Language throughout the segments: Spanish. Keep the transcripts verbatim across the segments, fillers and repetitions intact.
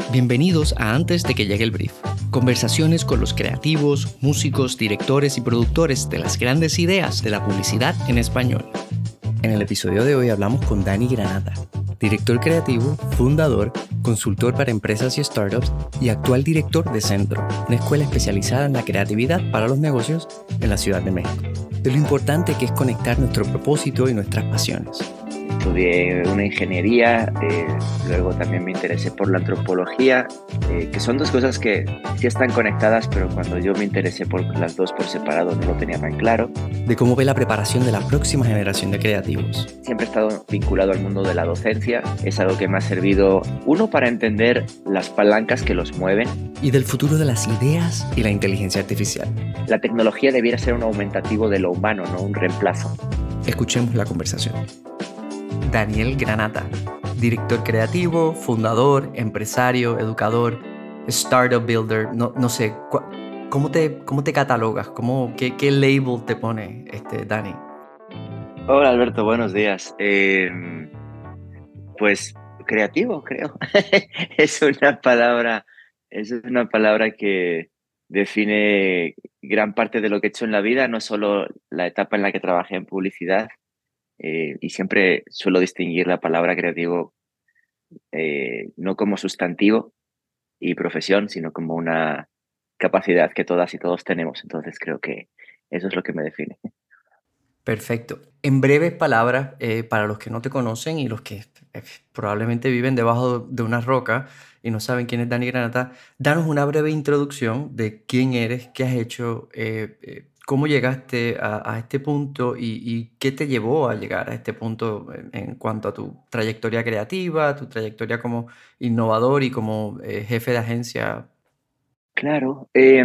Bienvenidos a Antes de que llegue el brief. Conversaciones con los creativos, músicos, directores y productores de las grandes ideas de la publicidad en español. En el episodio de hoy hablamos con Dani Granata, director creativo, fundador, consultor para empresas y startups y actual director de Centro, una escuela especializada en la creatividad para los negocios en la Ciudad de México. De lo importante que es conectar nuestro propósito y nuestras pasiones. Estudié una ingeniería, eh, luego también me interesé por la antropología, eh, que son dos cosas que sí están conectadas, pero cuando yo me interesé por las dos por separado no lo tenía tan claro. De cómo ve la preparación de la próxima generación de creativos. Siempre he estado vinculado al mundo de la docencia, es algo que me ha servido, uno, para entender las palancas que los mueven. Y del futuro de las ideas y la inteligencia artificial. La tecnología debiera ser un aumentativo de lo humano, no un reemplazo. Escuchemos la conversación. Daniel Granata, director creativo, fundador, empresario, educador, startup builder, no, no sé, ¿cómo te, cómo te catalogas? ¿Cómo, qué, ¿Qué label te pone este, Dani? Hola Alberto, buenos días. Eh, pues creativo, creo. Es una palabra, es una palabra que define gran parte de lo que he hecho en la vida, no solo la etapa en la que trabajé en publicidad. Eh, y siempre suelo distinguir la palabra creativo eh, no como sustantivo y profesión, sino como una capacidad que todas y todos tenemos. Entonces creo que eso es lo que me define. Perfecto. En breves palabras, eh, para los que no te conocen y los que eh, probablemente viven debajo de una roca y no saben quién es Dani Granata, danos una breve introducción de quién eres, qué has hecho, eh, eh, cómo llegaste a, a este punto y, y qué te llevó a llegar a este punto en, en cuanto a tu trayectoria creativa, tu trayectoria como innovador y como eh, jefe de agencia. Claro, eh,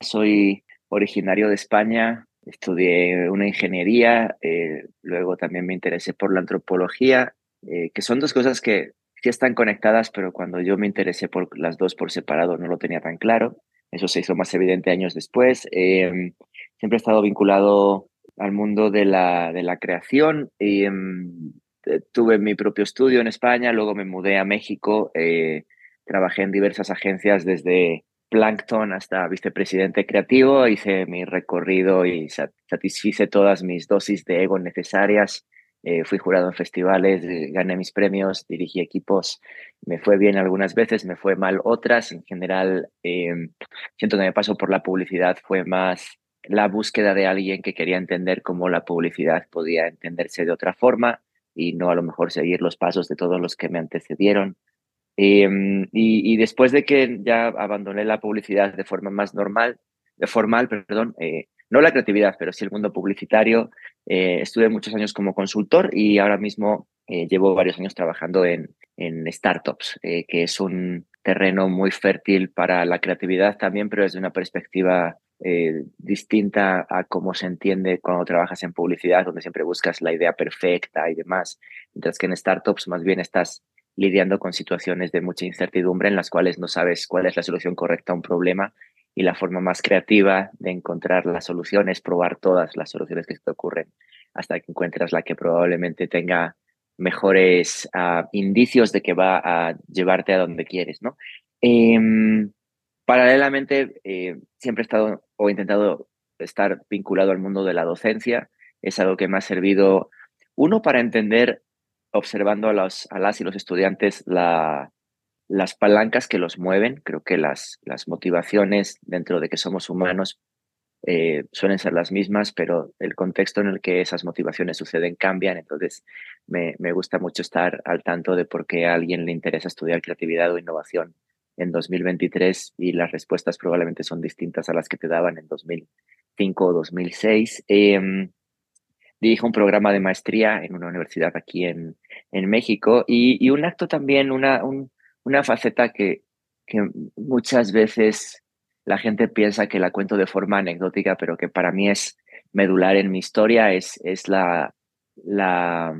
soy originario de España, estudié una ingeniería, eh, luego también me interesé por la antropología, eh, que son dos cosas que sí están conectadas, pero cuando yo me interesé por las dos por separado no lo tenía tan claro. Eso se hizo más evidente años después. Eh, siempre he estado vinculado al mundo de la, de la creación y em, eh, tuve mi propio estudio en España, luego me mudé a México, eh, trabajé en diversas agencias desde Plankton hasta vicepresidente creativo, hice mi recorrido y satisfice todas mis dosis de ego necesarias. Eh, fui jurado en festivales, eh, gané mis premios, dirigí equipos, me fue bien algunas veces, me fue mal otras. En general, eh, siento que me paso por la publicidad, fue más la búsqueda de alguien que quería entender cómo la publicidad podía entenderse de otra forma y no a lo mejor seguir los pasos de todos los que me antecedieron. Eh, y, y después de que ya abandoné la publicidad de forma más normal, de formal, perdón, eh, no la creatividad, pero sí el mundo publicitario, eh, estuve muchos años como consultor y ahora mismo eh, llevo varios años trabajando en, en startups, eh, que es un terreno muy fértil para la creatividad también, pero desde una perspectiva eh, distinta a cómo se entiende cuando trabajas en publicidad, donde siempre buscas la idea perfecta y demás, mientras que en startups más bien estás lidiando con situaciones de mucha incertidumbre en las cuales no sabes cuál es la solución correcta a un problema y la forma más creativa de encontrar la solución es probar todas las soluciones que se te ocurren hasta que encuentras la que probablemente tenga mejores uh, indicios de que va a llevarte a donde quieres, ¿no? Eh, paralelamente, eh, siempre he estado o he intentado estar vinculado al mundo de la docencia. Es algo que me ha servido, uno, para entender observando a, los, a las y los estudiantes la, las palancas que los mueven. Creo que las, las motivaciones dentro de que somos humanos eh, suelen ser las mismas, pero el contexto en el que esas motivaciones suceden cambian. Entonces me, me gusta mucho estar al tanto de por qué a alguien le interesa estudiar creatividad o innovación en dos mil veintitrés y las respuestas probablemente son distintas a las que te daban en dos mil cinco o dos mil seis. Eh, Dirijo un programa de maestría en una universidad aquí en, en México y, y un acto también, una, un, una faceta que, que muchas veces la gente piensa que la cuento de forma anecdótica, pero que para mí es medular en mi historia, es, es la, la,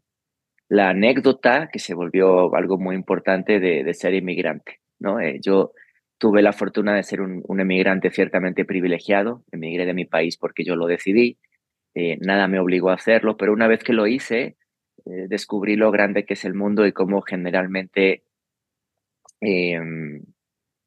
la anécdota que se volvió algo muy importante de, de ser inmigrante, ¿no? Eh, yo tuve la fortuna de ser un, un emigrante ciertamente privilegiado, emigré de mi país porque yo lo decidí. Eh, nada me obligó a hacerlo, pero una vez que lo hice, eh, descubrí lo grande que es el mundo y cómo generalmente eh,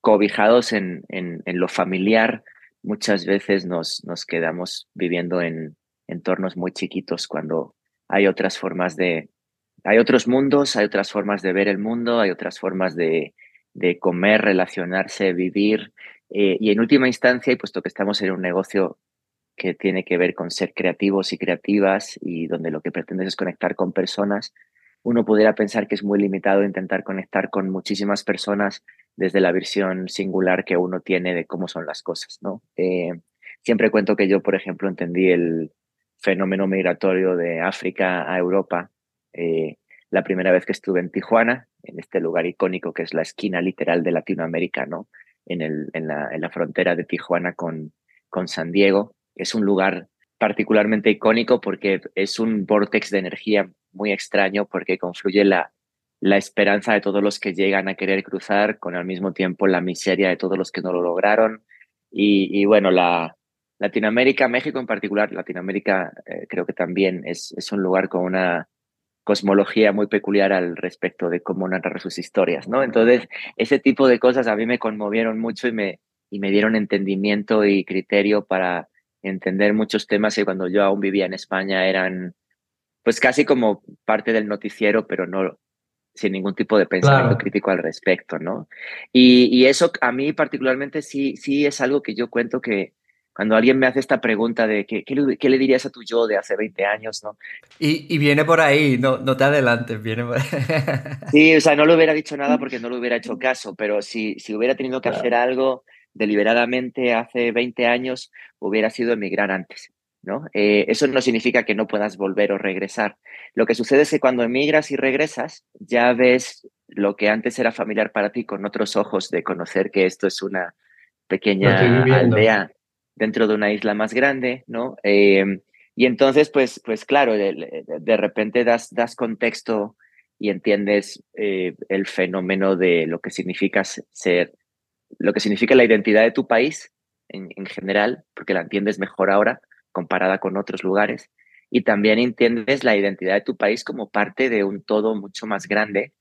cobijados en, en, en lo familiar, muchas veces nos, nos quedamos viviendo en entornos muy chiquitos cuando hay otras formas de, hay otros mundos, hay otras formas de ver el mundo, hay otras formas de, de comer, relacionarse, vivir. Eh, y en última instancia, y puesto que estamos en un negocio que tiene que ver con ser creativos y creativas y donde lo que pretendes es conectar con personas, uno pudiera pensar que es muy limitado intentar conectar con muchísimas personas desde la visión singular que uno tiene de cómo son las cosas, ¿no? Eh, siempre cuento que yo, por ejemplo, entendí el fenómeno migratorio de África a Europa eh, la primera vez que estuve en Tijuana, en este lugar icónico que es la esquina literal de Latinoamérica, ¿no? En, el, en, la, en la frontera de Tijuana con, con San Diego. Es un lugar particularmente icónico porque es un vortex de energía muy extraño porque confluye la, la esperanza de todos los que llegan a querer cruzar con al mismo tiempo la miseria de todos los que no lo lograron. Y, y bueno, la Latinoamérica, México en particular, Latinoamérica eh, creo que también es, es un lugar con una cosmología muy peculiar al respecto de cómo narrar sus historias, ¿no? Entonces, ese tipo de cosas a mí me conmovieron mucho y me, y me dieron entendimiento y criterio para entender muchos temas que cuando yo aún vivía en España eran pues casi como parte del noticiero, pero no sin ningún tipo de pensamiento Claro. crítico al respecto, ¿no? Y, y eso a mí particularmente sí, sí es algo que yo cuento que cuando alguien me hace esta pregunta de qué, qué, le, qué le dirías a tu yo de hace veinte años, ¿no? Y, y viene por ahí, no, no te adelantes, viene por ahí. Sí, o sea, no le hubiera dicho nada porque no le hubiera hecho caso, pero si, si hubiera tenido que hacer Claro. algo deliberadamente hace veinte años, hubiera sido emigrar antes, ¿no? Eh, eso no significa que no puedas volver o regresar. Lo que sucede es que cuando emigras y regresas, ya ves lo que antes era familiar para ti con otros ojos de conocer que esto es una Lo estoy pequeña viviendo. aldea dentro de una isla más grande, ¿no? Eh, y entonces, pues, pues claro, de, de repente das, das contexto y entiendes eh, el fenómeno de lo que significa ser, lo que significa la identidad de tu país en, en general, porque la entiendes mejor ahora comparada con otros lugares, y también entiendes la identidad de tu país como parte de un todo mucho más grande,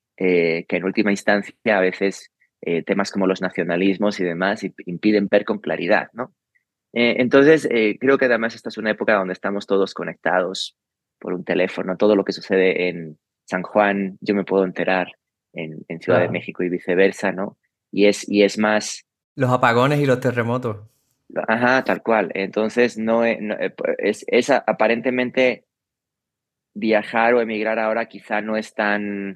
eh, que en última instancia a veces eh, temas como los nacionalismos y demás impiden ver con claridad, ¿no? Eh, entonces, eh, creo que además esta es una época donde estamos todos conectados por un teléfono. Todo lo que sucede en San Juan, yo me puedo enterar en, en Ciudad de Claro. México y viceversa, ¿no? Y es, y es más, Los apagones y los terremotos. ajá, tal cual. Entonces, no, e- no, eh, es, es a- aparentemente viajar o emigrar ahora quizá no es tan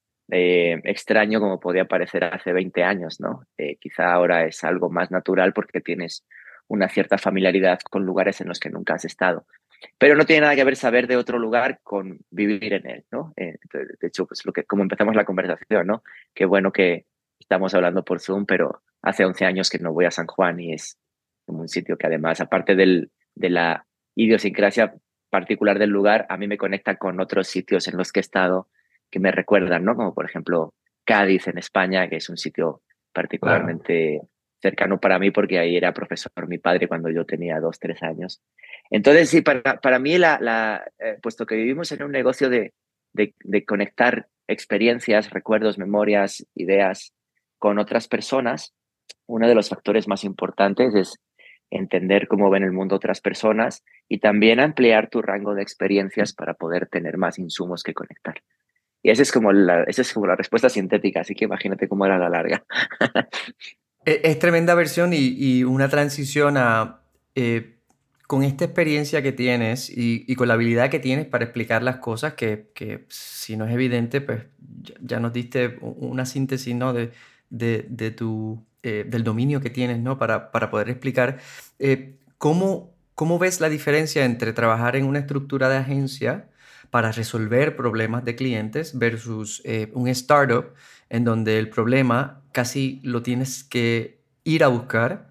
eh, extraño como podía parecer hace veinte años, ¿no? Eh, quizá ahora es algo más natural porque tienes una cierta familiaridad con lugares en los que nunca has estado. Pero no tiene nada que ver saber de otro lugar con vivir en él, ¿no? Eh, de hecho, pues lo que, como empezamos la conversación, ¿no? Qué bueno que estamos hablando por Zoom, pero hace once años que no voy a San Juan y es como un sitio que además, aparte del, de la idiosincrasia particular del lugar, a mí me conecta con otros sitios en los que he estado que me recuerdan, ¿no? Como por ejemplo Cádiz en España, que es un sitio Claro. particularmente cercano para mí porque ahí era profesor mi padre cuando yo tenía dos, tres años. Entonces, sí, para, para mí, la, la, eh, puesto que vivimos en un negocio de, de, de conectar experiencias, recuerdos, memorias, ideas con otras personas, uno de los factores más importantes es entender cómo ven el mundo otras personas y también ampliar tu rango de experiencias para poder tener más insumos que conectar. Y esa es como la, esa es como la respuesta sintética, así que imagínate cómo era la larga. Es, es tremenda versión y, y una transición a, eh, con esta experiencia que tienes y, y con la habilidad que tienes para explicar las cosas, que, que si no es evidente, pues ya, ya nos diste u- una síntesis, ¿no? de, de, de tu, eh, del dominio que tienes, ¿no? para, para poder explicar. Eh, ¿cómo, cómo ves la diferencia entre trabajar en una estructura de agencia para resolver problemas de clientes versus eh, un startup en donde el problema casi lo tienes que ir a buscar,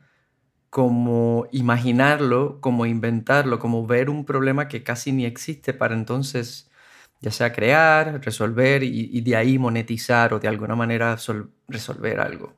como imaginarlo, como inventarlo, como ver un problema que casi ni existe para entonces ya sea crear, resolver y, y de ahí monetizar o de alguna manera sol- resolver algo?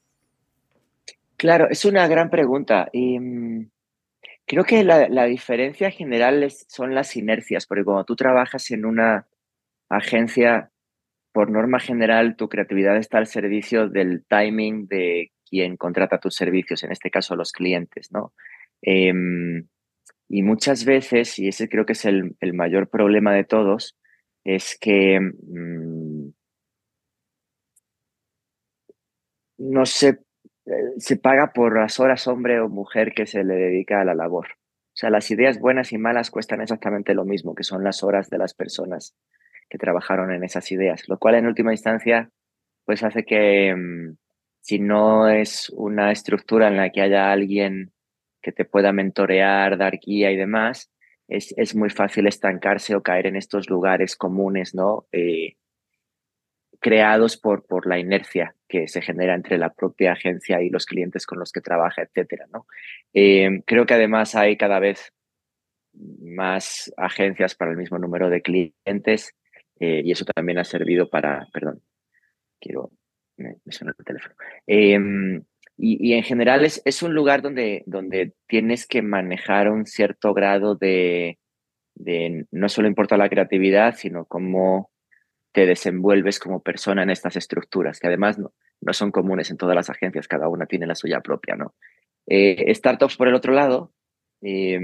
Claro, es una gran pregunta. Y, mm, creo que la, la diferencia general es, son las inercias, porque cuando tú trabajas en una agencia, por norma general, tu creatividad está al servicio del timing de quien contrata tus servicios, en este caso los clientes, ¿no? Eh, y muchas veces, y ese creo que es el, el mayor problema de todos, es que mmm, no se, eh, se paga por las horas hombre o mujer que se le dedica a la labor. O sea, las ideas buenas y malas cuestan exactamente lo mismo, que son las horas de las personas que trabajaron en esas ideas, lo cual en última instancia pues hace que mmm, si no es una estructura en la que haya alguien que te pueda mentorear, dar guía y demás, es, es muy fácil estancarse o caer en estos lugares comunes, ¿no? Eh, creados por, por la inercia que se genera entre la propia agencia y los clientes con los que trabaja, etcétera, ¿no? Eh, creo que además hay cada vez más agencias para el mismo número de clientes eh, y eso también ha servido para, perdón, quiero, me, me suena el teléfono. Eh, y, y en general es, es un lugar donde, donde tienes que manejar un cierto grado de, de, no solo importa la creatividad, sino cómo te desenvuelves como persona en estas estructuras, que además no, no son comunes en todas las agencias, cada una tiene la suya propia, ¿no? Eh, startups, por el otro lado, eh,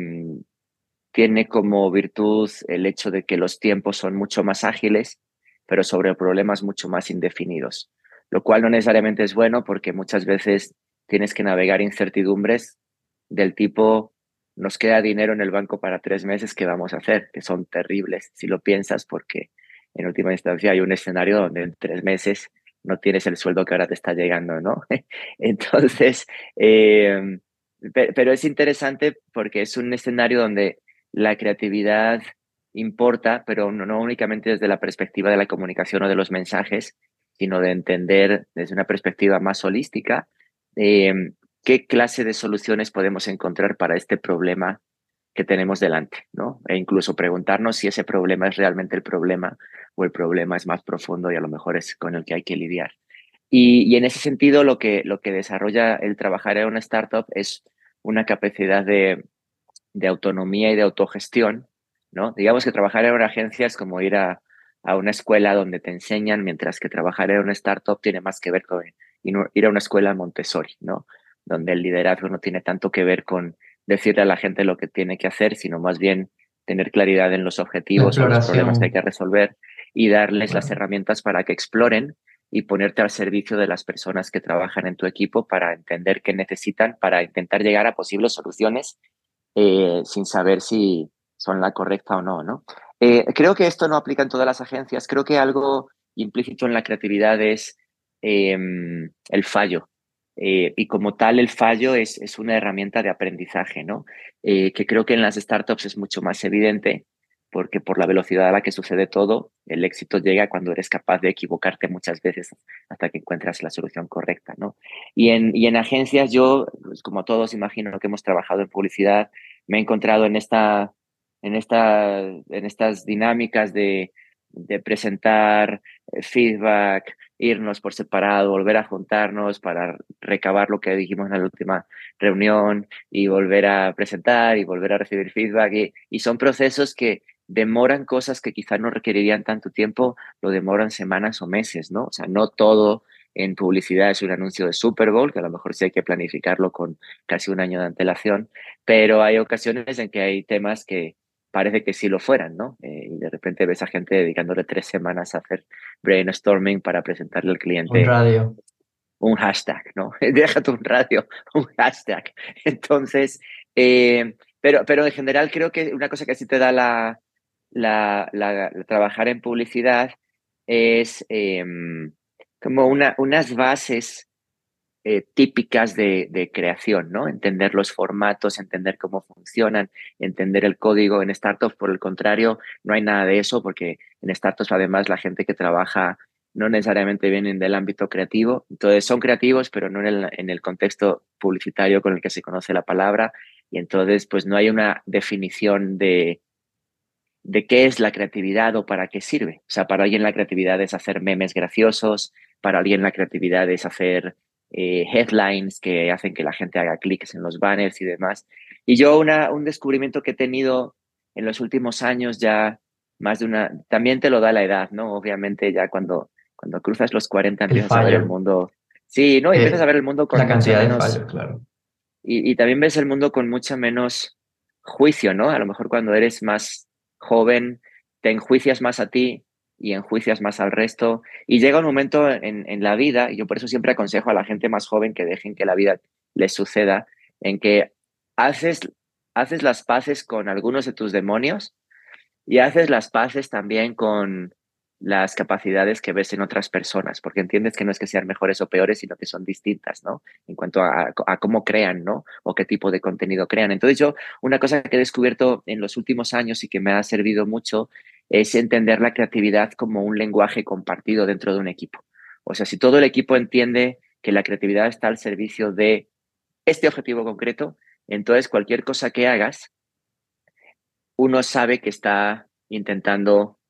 tiene como virtud el hecho de que los tiempos son mucho más ágiles, pero sobre problemas mucho más indefinidos, lo cual no necesariamente es bueno porque muchas veces tienes que navegar incertidumbres del tipo, nos queda dinero en el banco para tres meses, ¿qué vamos a hacer? Que son terribles si lo piensas porque en última instancia hay un escenario donde en tres meses no tienes el sueldo que ahora te está llegando, ¿no? Entonces, eh, pero es interesante porque es un escenario donde la creatividad importa, pero no, no únicamente desde la perspectiva de la comunicación o de los mensajes, sino de entender desde una perspectiva más holística eh, qué clase de soluciones podemos encontrar para este problema que tenemos delante, ¿no? E incluso preguntarnos si ese problema es realmente el problema o el problema es más profundo y a lo mejor es con el que hay que lidiar. Y, y en ese sentido, lo que, lo que desarrolla el trabajar en una startup es una capacidad de, de autonomía y de autogestión, ¿no? Digamos que trabajar en una agencia es como ir a, a una escuela donde te enseñan, mientras que trabajar en una startup tiene más que ver con ir a una escuela Montessori, ¿no? Donde el liderazgo no tiene tanto que ver con decirle a la gente lo que tiene que hacer, sino más bien tener claridad en los objetivos o los problemas que hay que resolver y darles Bueno. las herramientas para que exploren y ponerte al servicio de las personas que trabajan en tu equipo para entender qué necesitan, para intentar llegar a posibles soluciones eh, sin saber si son la correcta o no, ¿no? Eh, creo que esto no aplica en todas las agencias. Creo que algo implícito en la creatividad es eh, el fallo. Eh, y como tal, el fallo es, es una herramienta de aprendizaje, ¿no? Eh, que creo que en las startups es mucho más evidente porque por la velocidad a la que sucede todo, el éxito llega cuando eres capaz de equivocarte muchas veces hasta que encuentras la solución correcta, ¿no? Y en, y en agencias yo, pues como todos imagino que hemos trabajado en publicidad, me he encontrado en, esta, en, esta, en estas dinámicas de, de presentar feedback, irnos por separado, volver a juntarnos para recabar lo que dijimos en la última reunión y volver a presentar y volver a recibir feedback. Y, y son procesos que demoran cosas que quizás no requerirían tanto tiempo, lo demoran semanas o meses, ¿no? O sea, no todo en publicidad es un anuncio de Super Bowl, que a lo mejor sí hay que planificarlo con casi un año de antelación, pero hay ocasiones en que hay temas que parece que sí lo fueran, ¿no? Eh, y de repente ves a gente dedicándole tres semanas a hacer brainstorming para presentarle al Un cliente radio. un hashtag, ¿no? Déjate un radio, un hashtag. Entonces, eh, pero, pero en general creo que una cosa que sí te da la, la, la, la trabajar en publicidad es eh, como una, unas bases eh, típicas de, de creación, ¿no? Entender los formatos, entender cómo funcionan, entender el código. En startups, por el contrario, no hay nada de eso porque en startups además la gente que trabaja no necesariamente vienen del ámbito creativo, entonces son creativos, pero no en el, en el contexto publicitario con el que se conoce la palabra, y entonces pues no hay una definición de, de qué es la creatividad o para qué sirve. O sea, para alguien la creatividad es hacer memes graciosos, para alguien la creatividad es hacer eh, headlines que hacen que la gente haga clics en los banners y demás. Y yo una, un descubrimiento que he tenido en los últimos años ya más de una, también te lo da la edad, ¿no? Obviamente ya cuando Cuando cruzas los cuarenta El empiezas a ver el fallo, mundo. Sí, ¿no? Empiezas a eh, ver el mundo con la mucha cantidad de menos. fallos, claro. Y, y también ves el mundo con mucha menos juicio, ¿no? A lo mejor cuando eres más joven, te enjuicias más a ti y enjuicias más al resto. Y llega un momento en, en la vida, y yo por eso siempre aconsejo a la gente más joven que dejen que la vida les suceda, en que haces, haces las paces con algunos de tus demonios y haces las paces también con las capacidades que ves en otras personas, porque entiendes que no es que sean mejores o peores, sino que son distintas, ¿no? En cuanto a, a cómo crean, ¿no? O qué tipo de contenido crean. Entonces yo, una cosa que he descubierto en los últimos años y que me ha servido mucho es entender la creatividad como un lenguaje compartido dentro de un equipo. O sea, si todo el equipo entiende que la creatividad está al servicio de este objetivo concreto, entonces cualquier cosa que hagas, uno sabe que está intentando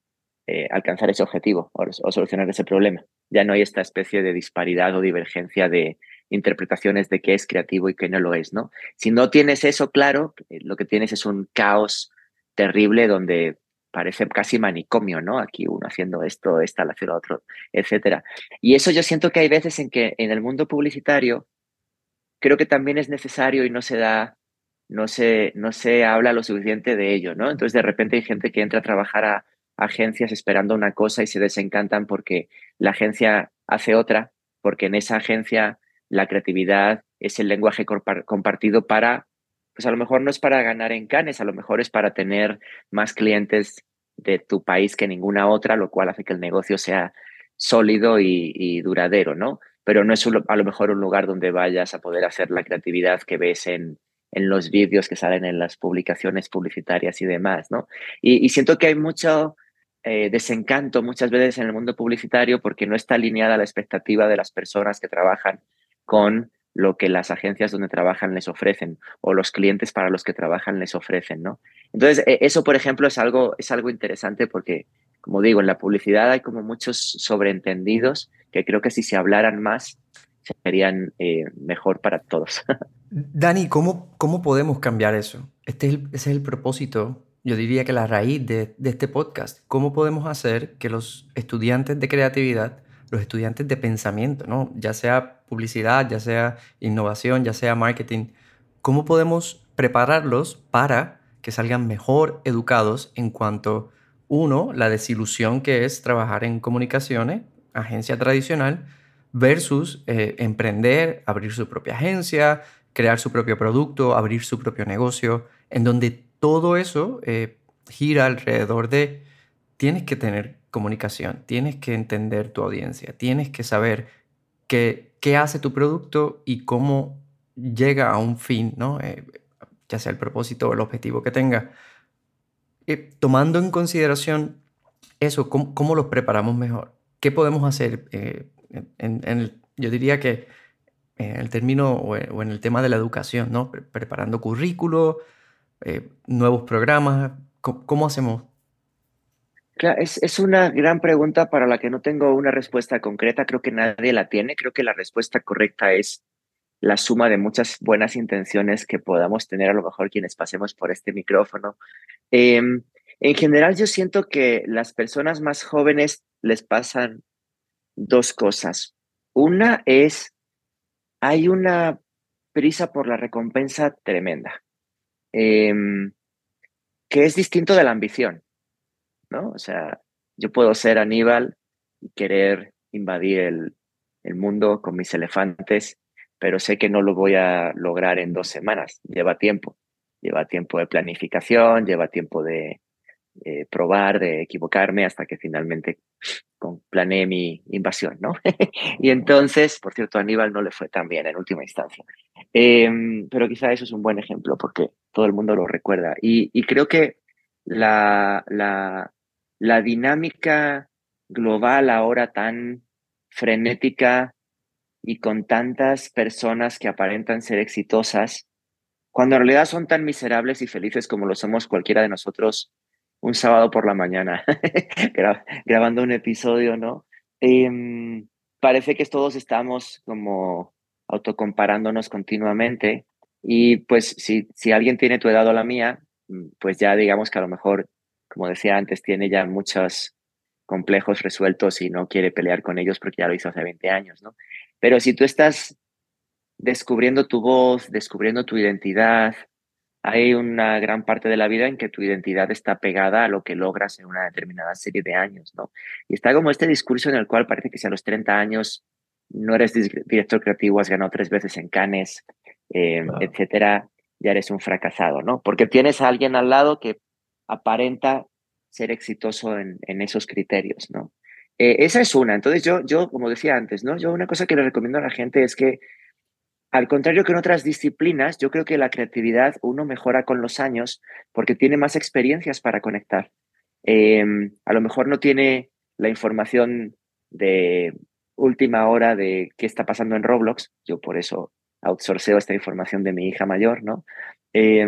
eh, alcanzar ese objetivo o, o solucionar ese problema. Ya no hay esta especie de disparidad o divergencia de interpretaciones de qué es creativo y qué no lo es, ¿no? Si no tienes eso claro, eh, lo que tienes es un caos terrible donde parece casi manicomio, ¿no? Aquí uno haciendo esto, esta, la haciendo otro, etcétera. Y eso yo siento que hay veces en que en el mundo publicitario creo que también es necesario y no se da, no se, no se habla lo suficiente de ello, ¿no? Entonces de repente hay gente que entra a trabajar a, a agencias esperando una cosa y se desencantan porque la agencia hace otra, porque en esa agencia la creatividad es el lenguaje compartido para, pues a lo mejor no es para ganar en Cannes, a lo mejor es para tener más clientes de tu país que ninguna otra, lo cual hace que el negocio sea sólido y, y duradero, ¿no? Pero no es un, a lo mejor un lugar donde vayas a poder hacer la creatividad que ves en, en los vídeos que salen en las publicaciones publicitarias y demás, ¿no? Y, y siento que hay mucho eh, desencanto muchas veces en el mundo publicitario porque no está alineada la expectativa de las personas que trabajan con lo que las agencias donde trabajan les ofrecen o los clientes para los que trabajan les ofrecen, ¿no? Entonces, eso, por ejemplo, es algo, es algo interesante porque, como digo, en la publicidad hay como muchos sobreentendidos que creo que si se hablaran más serían eh, mejor para todos. Dani, ¿cómo, cómo podemos cambiar eso? Este es el, ese es el propósito, yo diría que la raíz de, de este podcast. ¿Cómo podemos hacer que los estudiantes de creatividad, los estudiantes de pensamiento, ¿no? Ya sea publicidad, ya sea innovación, ya sea marketing, cómo podemos prepararlos para que salgan mejor educados en cuanto, uno, la desilusión que es trabajar en comunicaciones, agencia tradicional, versus eh, emprender, abrir su propia agencia, crear su propio producto, abrir su propio negocio, en donde todo eso eh, gira alrededor de tienes que tener comunicación, tienes que entender tu audiencia, tienes que saber qué, qué hace tu producto y cómo llega a un fin, ¿no? Eh, ya sea el propósito o el objetivo que tenga. Eh, tomando en consideración eso, ¿cómo, cómo los preparamos mejor? ¿Qué podemos hacer? Eh, en, en el, yo diría que en el término o en, o en el tema de la educación, ¿no? Pre- preparando currículo, eh, nuevos programas. ¿Cómo, cómo hacemos? Claro, es, es una gran pregunta para la que no tengo una respuesta concreta. Creo que nadie la tiene. Creo que la respuesta correcta es la suma de muchas buenas intenciones que podamos tener a lo mejor quienes pasemos por este micrófono. Eh, en general, yo siento que las personas más jóvenes les pasan dos cosas. Una es, hay una prisa por la recompensa tremenda, eh, que es distinto de la ambición, ¿no? O sea, yo puedo ser Aníbal y querer invadir el, el mundo con mis elefantes, pero sé que no lo voy a lograr en dos semanas. Lleva tiempo. Lleva tiempo de planificación, lleva tiempo de eh, probar, de equivocarme hasta que finalmente con, planeé mi invasión, ¿no? Y entonces, por cierto, a Aníbal no le fue tan bien en última instancia. Eh, pero quizá eso es un buen ejemplo porque todo el mundo lo recuerda. Y, y creo que la, la, la dinámica global ahora tan frenética y con tantas personas que aparentan ser exitosas, cuando en realidad son tan miserables y felices como lo somos cualquiera de nosotros un sábado por la mañana, gra- grabando un episodio, ¿no? Em, parece que todos estamos como autocomparándonos continuamente y pues si, si alguien tiene tu edad o la mía, mm, pues ya digamos que a lo mejor, como decía antes, tiene ya muchas complejos resueltos y no quiere pelear con ellos porque ya lo hizo hace veinte años, ¿no? Pero si tú estás descubriendo tu voz, descubriendo tu identidad, hay una gran parte de la vida en que tu identidad está pegada a lo que logras en una determinada serie de años, ¿no? Y está como este discurso en el cual parece que si a los treinta años no eres director creativo, has ganado tres veces en Cannes, eh, Claro. etcétera, ya eres un fracasado, ¿no? Porque tienes a alguien al lado que aparenta ser exitoso en, en esos criterios, ¿no? Eh, esa es una. Entonces yo, yo, como decía antes, ¿no? Yo una cosa que le recomiendo a la gente es que, al contrario que en otras disciplinas, yo creo que la creatividad uno mejora con los años porque tiene más experiencias para conectar. Eh, a lo mejor no tiene la información de última hora de qué está pasando en Roblox. Yo por eso outsourceo esta información de mi hija mayor, ¿no? Eh,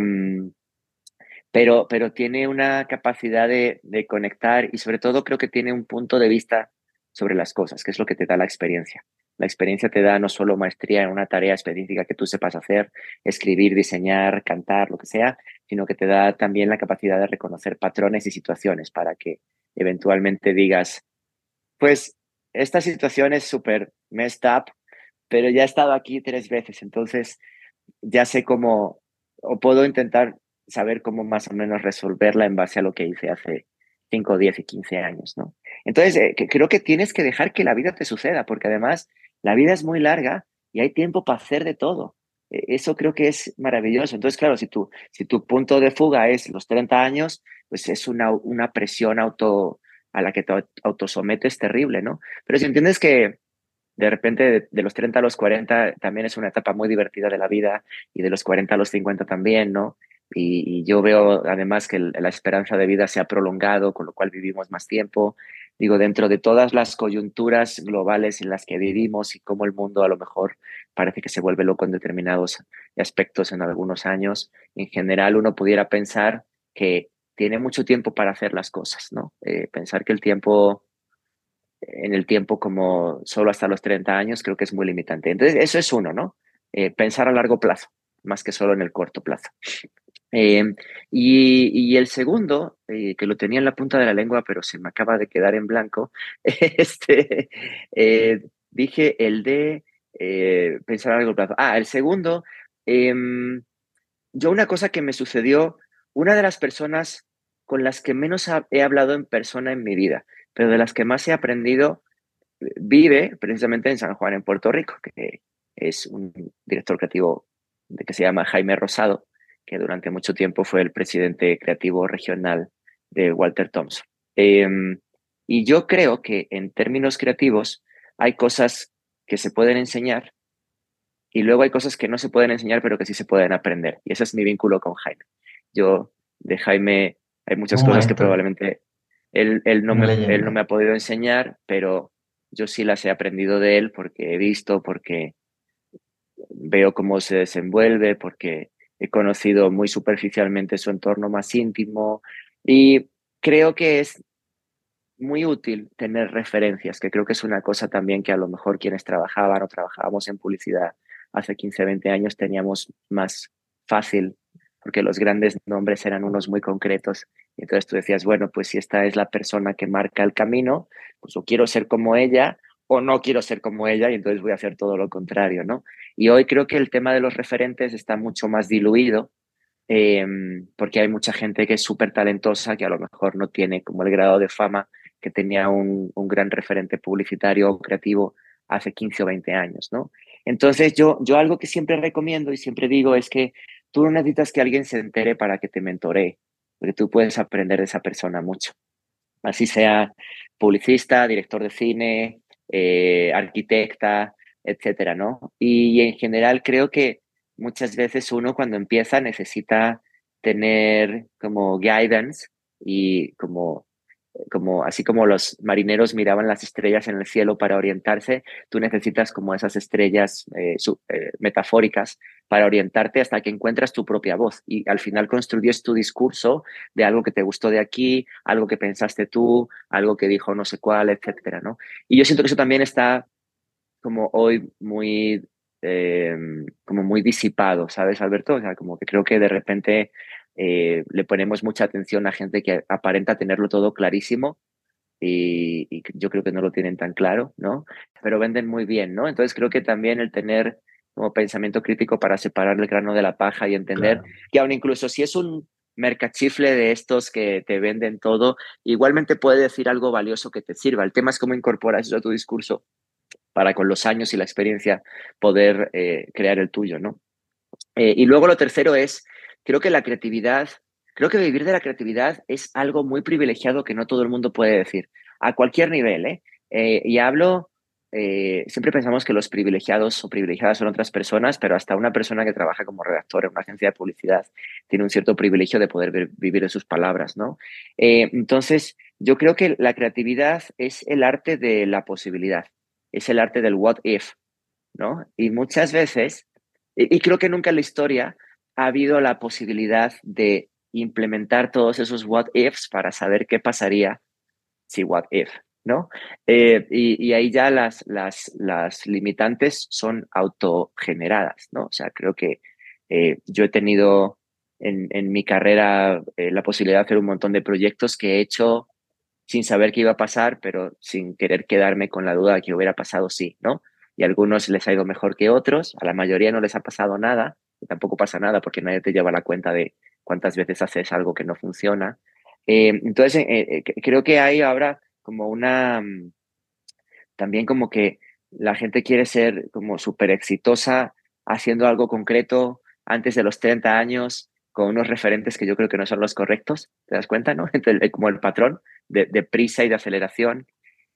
pero, pero tiene una capacidad de, de conectar y sobre todo creo que tiene un punto de vista sobre las cosas, que es lo que te da la experiencia. La experiencia te da no solo maestría en una tarea específica que tú sepas hacer, escribir, diseñar, cantar, lo que sea, sino que te da también la capacidad de reconocer patrones y situaciones para que eventualmente digas, pues esta situación es súper messed up, pero ya he estado aquí tres veces, entonces ya sé cómo, o puedo intentar saber cómo más o menos resolverla en base a lo que hice hace cinco, diez y quince años, ¿no? Entonces, eh, que creo que tienes que dejar que la vida te suceda, porque además la vida es muy larga y hay tiempo para hacer de todo. Eh, Eso creo que es maravilloso. Entonces, claro, si tu, si tu punto de fuga es los treinta años, pues es una, una presión auto, a la que te autosometes terrible, ¿no? Pero si entiendes que de repente de, de los treinta a los cuarenta también es una etapa muy divertida de la vida y de los cuarenta a los cincuenta también, ¿no? Y, y yo veo además que el, la esperanza de vida se ha prolongado, con lo cual vivimos más tiempo. Digo, dentro de todas las coyunturas globales en las que vivimos y cómo el mundo a lo mejor parece que se vuelve loco en determinados aspectos en algunos años, en general uno pudiera pensar que tiene mucho tiempo para hacer las cosas, ¿no? Eh, pensar que el tiempo en el tiempo como solo hasta los treinta años, creo que es muy limitante. Entonces, eso es uno, ¿no? Eh, pensar a largo plazo, más que solo en el corto plazo. Eh, y, y, el segundo, eh, que lo tenía en la punta de la lengua, pero se me acaba de quedar en blanco, este, eh, dije el de eh, pensar a largo plazo. Ah, el segundo, eh, yo una cosa que me sucedió, una de las personas con las que menos he hablado en persona en mi vida, pero de las que más he aprendido, vive precisamente en San Juan, en Puerto Rico, que es un director creativo que se llama Jaime Rosado, que durante mucho tiempo fue el presidente creativo regional de Walter Thompson. Eh, y yo creo que en términos creativos hay cosas que se pueden enseñar y luego hay cosas que no se pueden enseñar, pero que sí se pueden aprender. Y ese es mi vínculo con Jaime. Yo, de Jaime, hay muchas Un cosas que maestro, probablemente él, él, no una me, él no leyenda. me ha podido enseñar, pero yo sí las he aprendido de él porque he visto, porque veo cómo se desenvuelve, porque he conocido muy superficialmente su entorno más íntimo. Y creo que es muy útil tener referencias, que creo que es una cosa también que a lo mejor quienes trabajaban o trabajábamos en publicidad hace quince, veinte años teníamos más fácil, porque los grandes nombres eran unos muy concretos. Y entonces tú decías, bueno, pues si esta es la persona que marca el camino, pues o quiero ser como ella o no quiero ser como ella y entonces voy a hacer todo lo contrario, ¿no? Y hoy creo que el tema de los referentes está mucho más diluido eh, porque hay mucha gente que es súper talentosa, que a lo mejor no tiene como el grado de fama que tenía un, un gran referente publicitario o creativo hace quince o veinte años, ¿no? Entonces yo, yo algo que siempre recomiendo y siempre digo es que tú no necesitas que alguien se entere para que te mentoree, porque tú puedes aprender de esa persona mucho. Así sea publicista, director de cine, eh, arquitecta, etcétera, ¿no? Y, y en general creo que muchas veces uno cuando empieza necesita tener como guidance y como como así como los marineros miraban las estrellas en el cielo para orientarse, tú necesitas como esas estrellas eh, sub, eh, metafóricas para orientarte hasta que encuentras tu propia voz y al final construyes tu discurso de algo que te gustó de aquí, algo que pensaste tú, algo que dijo no sé cuál, etcétera, ¿no? Y yo siento que eso también está como hoy muy eh, como muy disipado, ¿sabes, Alberto? O sea, como que creo que de repente eh, le ponemos mucha atención a gente que aparenta tenerlo todo clarísimo y, y yo creo que no lo tienen tan claro, ¿no? Pero venden muy bien, ¿no? Entonces creo que también el tener como pensamiento crítico para separar el grano de la paja y entender Claro. que aun incluso si es un mercachifle de estos que te venden todo, igualmente puede decir algo valioso que te sirva. El tema es cómo incorporas eso a tu discurso para con los años y la experiencia poder eh, crear el tuyo, ¿no? Eh, y luego lo tercero es, creo que la creatividad, creo que vivir de la creatividad es algo muy privilegiado que no todo el mundo puede decir, a cualquier nivel, ¿eh? Eh, y hablo, eh, siempre pensamos que los privilegiados o privilegiadas son otras personas, pero hasta una persona que trabaja como redactor en una agencia de publicidad tiene un cierto privilegio de poder ver- vivir de sus palabras, ¿no? Eh, entonces, yo creo que la creatividad es el arte de la posibilidad, es el arte del what if, ¿no? Y muchas veces, y, y creo que nunca en la historia ha habido la posibilidad de implementar todos esos what ifs para saber qué pasaría si what if, ¿no? Eh, y, y ahí ya las, las, las limitantes son autogeneradas, ¿no? O sea, creo que eh, yo he tenido en, en mi carrera eh, la posibilidad de hacer un montón de proyectos que he hecho sin saber qué iba a pasar, pero sin querer quedarme con la duda de que hubiera pasado sí, ¿no? Y a algunos les ha ido mejor que otros, a la mayoría no les ha pasado nada, y tampoco pasa nada porque nadie te lleva la cuenta de cuántas veces haces algo que no funciona. Eh, entonces, eh, eh, creo que hay ahora como una, mm, también como que la gente quiere ser como súper exitosa haciendo algo concreto antes de los treinta años, con unos referentes que yo creo que no son los correctos, ¿te das cuenta, no? Entonces, como el patrón de, de prisa y de aceleración.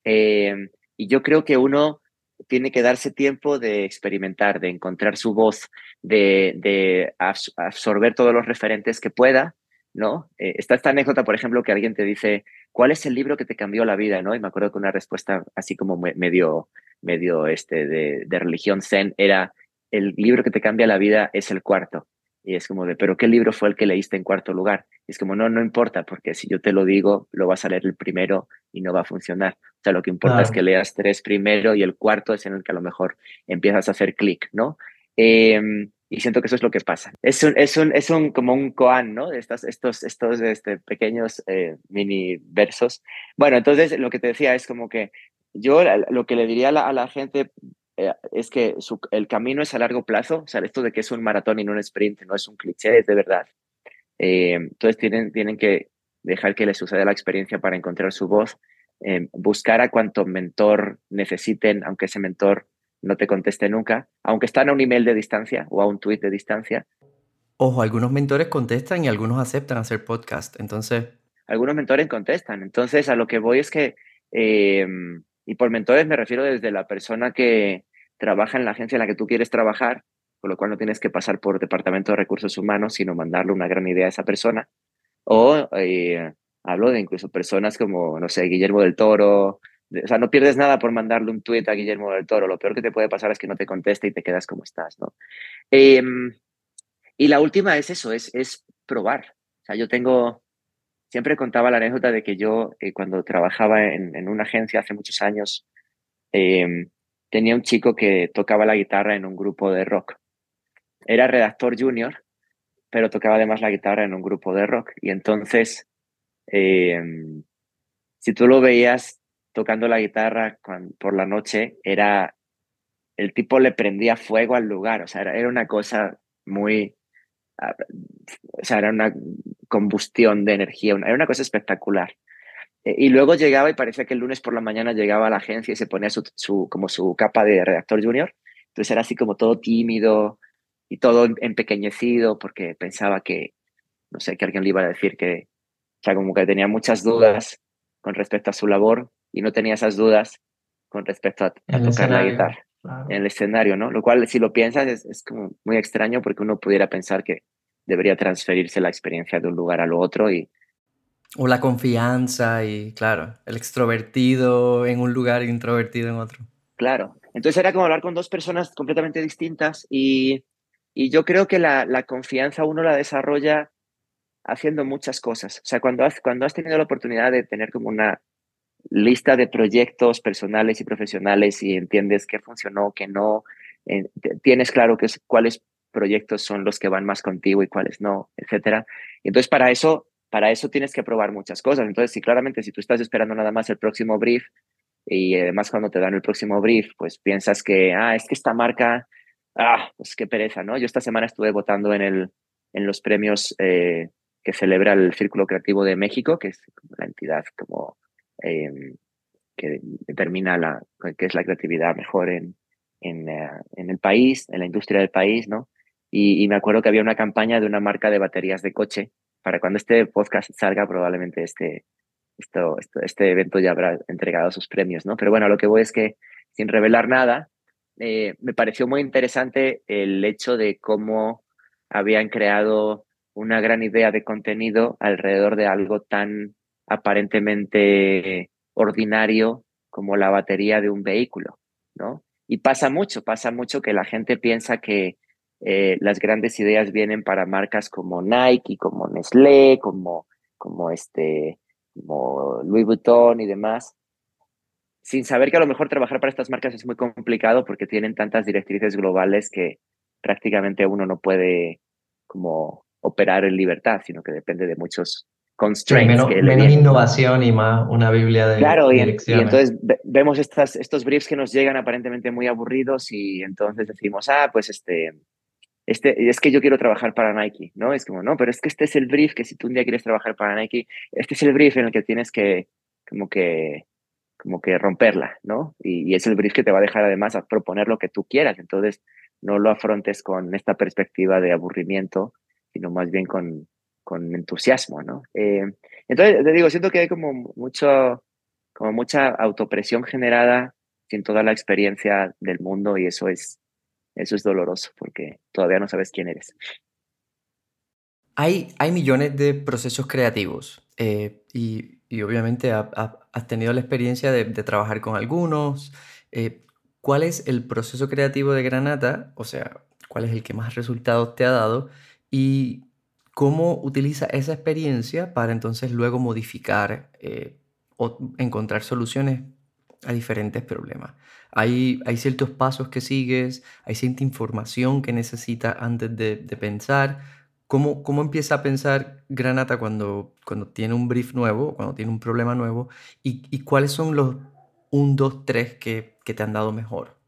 Eh, y yo creo que uno tiene que darse tiempo de experimentar, de encontrar su voz, de, de abs- absorber todos los referentes que pueda, ¿no? Eh, está esta anécdota, por ejemplo, que alguien te dice, ¿cuál es el libro que te cambió la vida, no? Y me acuerdo que una respuesta así como medio, medio este de, de religión zen era, el libro que te cambia la vida es el cuarto. Y es como de, ¿pero qué libro fue el que leíste en cuarto lugar? Y es como, no, no importa, porque si yo te lo digo, lo vas a leer el primero y no va a funcionar. O sea, lo que importa es que Claro. leas tres primero y el cuarto es en el que a lo mejor empiezas a hacer clic, ¿no? Eh, y siento que eso es lo que pasa. Es un, es un, es un como un koan, ¿no? De estos, estos, estos este, pequeños eh, mini versos. Bueno, entonces lo que te decía es como que yo lo que le diría a la, a la gente eh, es que su, el camino es a largo plazo. O sea, esto de que es un maratón y no un sprint no es un cliché, es de verdad. Eh, entonces tienen, tienen que dejar que les suceda la experiencia para encontrar su voz, eh, buscar a cuanto mentor necesiten, aunque ese mentor no te conteste nunca, aunque están a un email de distancia o a un tweet de distancia. Ojo, algunos mentores contestan y algunos aceptan hacer podcast. Entonces, Algunos mentores contestan. Entonces, a lo que voy es que, eh, y por mentores me refiero desde la persona que trabaja en la agencia en la que tú quieres trabajar, con lo cual no tienes que pasar por departamento de recursos humanos, sino mandarle una gran idea a esa persona. O eh, hablo de incluso personas como, no sé, Guillermo del Toro. De- o sea, no pierdes nada por mandarle un tuit a Guillermo del Toro. Lo peor que te puede pasar es que no te conteste y te quedas como estás, ¿no? Eh, y la última es eso, es, es probar. O sea, yo tengo, siempre contaba la anécdota de que yo eh, cuando trabajaba en, en una agencia hace muchos años, eh, tenía un chico que tocaba la guitarra en un grupo de rock. Era redactor junior, pero tocaba además la guitarra en un grupo de rock. Y entonces... Eh, si tú lo veías tocando la guitarra cuando, por la noche, era el tipo le prendía fuego al lugar, o sea, era, era una cosa muy, uh, o sea, era una combustión de energía, una, era una cosa espectacular. Eh, y luego llegaba y parecía que el lunes por la mañana llegaba a la agencia y se ponía su, su, como su capa de redactor junior, entonces era así como todo tímido y todo empequeñecido porque pensaba que, no sé, que alguien le iba a decir que, o sea, como que tenía muchas dudas con respecto a su labor y no tenía esas dudas con respecto a, En a el tocar la escenario, guitarra en claro. el escenario, ¿no? Lo cual, si lo piensas, es, es como muy extraño porque uno pudiera pensar que debería transferirse la experiencia de un lugar a lo otro y, o la confianza y, claro, el extrovertido en un lugar e introvertido en otro. claro. Entonces era como hablar con dos personas completamente distintas y, y yo creo que la, la confianza uno la desarrolla haciendo muchas cosas. O sea, cuando has, cuando has tenido la oportunidad de tener como una lista de proyectos personales y profesionales y entiendes qué funcionó, qué no, eh, tienes claro que es, cuáles proyectos son los que van más contigo y cuáles no, etcétera. Y entonces para eso para eso tienes que probar muchas cosas. Entonces, si claramente si tú estás esperando nada más el próximo brief y además cuando te dan el próximo brief, pues piensas que, ah, es que esta marca, ah, pues qué pereza, ¿no? Yo esta semana estuve votando en, el, en los premios eh, que celebra el Círculo Creativo de México, que es la entidad como eh, que determina la, qué es la creatividad mejor en, en, uh, en el país, en la industria del país, ¿no? Y, y me acuerdo que había una campaña de una marca de baterías de coche. Para cuando este podcast salga, probablemente este, esto, esto, este evento ya habrá entregado sus premios, ¿no? Pero bueno, lo que voy es que, sin revelar nada, eh, me pareció muy interesante el hecho de cómo habían creado una gran idea de contenido alrededor de algo tan aparentemente ordinario como la batería de un vehículo, ¿no? Y pasa mucho, pasa mucho que la gente piensa que eh, las grandes ideas vienen para marcas como Nike, como Nestlé, como, como, este, como Louis Vuitton y demás, sin saber que a lo mejor trabajar para estas marcas es muy complicado porque tienen tantas directrices globales que prácticamente uno no puede como operar en libertad, sino que depende de muchos Sí, constraints menos, que le menos vienen, ¿no? innovación y más una biblia de Claro, y, en- y direcciones. entonces ve- vemos estas, estos briefs que nos llegan aparentemente muy aburridos y entonces decimos, ah, pues este, este, es que yo quiero trabajar para Nike, ¿no? Es como, no, pero es que este es el brief que si tú un día quieres trabajar para Nike, este es el brief en el que tienes que, como que, como que romperla, ¿no? Y, y es el brief que te va a dejar además a proponer lo que tú quieras. Entonces, no lo afrontes con esta perspectiva de aburrimiento, sino más bien con, con entusiasmo, ¿no? Eh, entonces, te digo, siento que hay como mucho, como mucha autopresión generada sin toda la experiencia del mundo y eso es, eso es doloroso porque todavía no sabes quién eres. Hay, hay millones de procesos creativos eh, y, y obviamente ha- ha- has tenido la experiencia de, de trabajar con algunos. Eh, ¿cuál es el proceso creativo de Granata? O sea, ¿cuál es el que más resultados te ha dado? Y cómo utiliza esa experiencia para entonces luego modificar eh, o encontrar soluciones a diferentes problemas. Hay, hay ciertos pasos que sigues, hay cierta información que necesitas antes de, de pensar. ¿Cómo, cómo empieza a pensar Granata cuando, cuando tiene un brief nuevo, cuando tiene un problema nuevo? ¿Y, y cuáles son los un, dos, tres que, que te han dado mejor?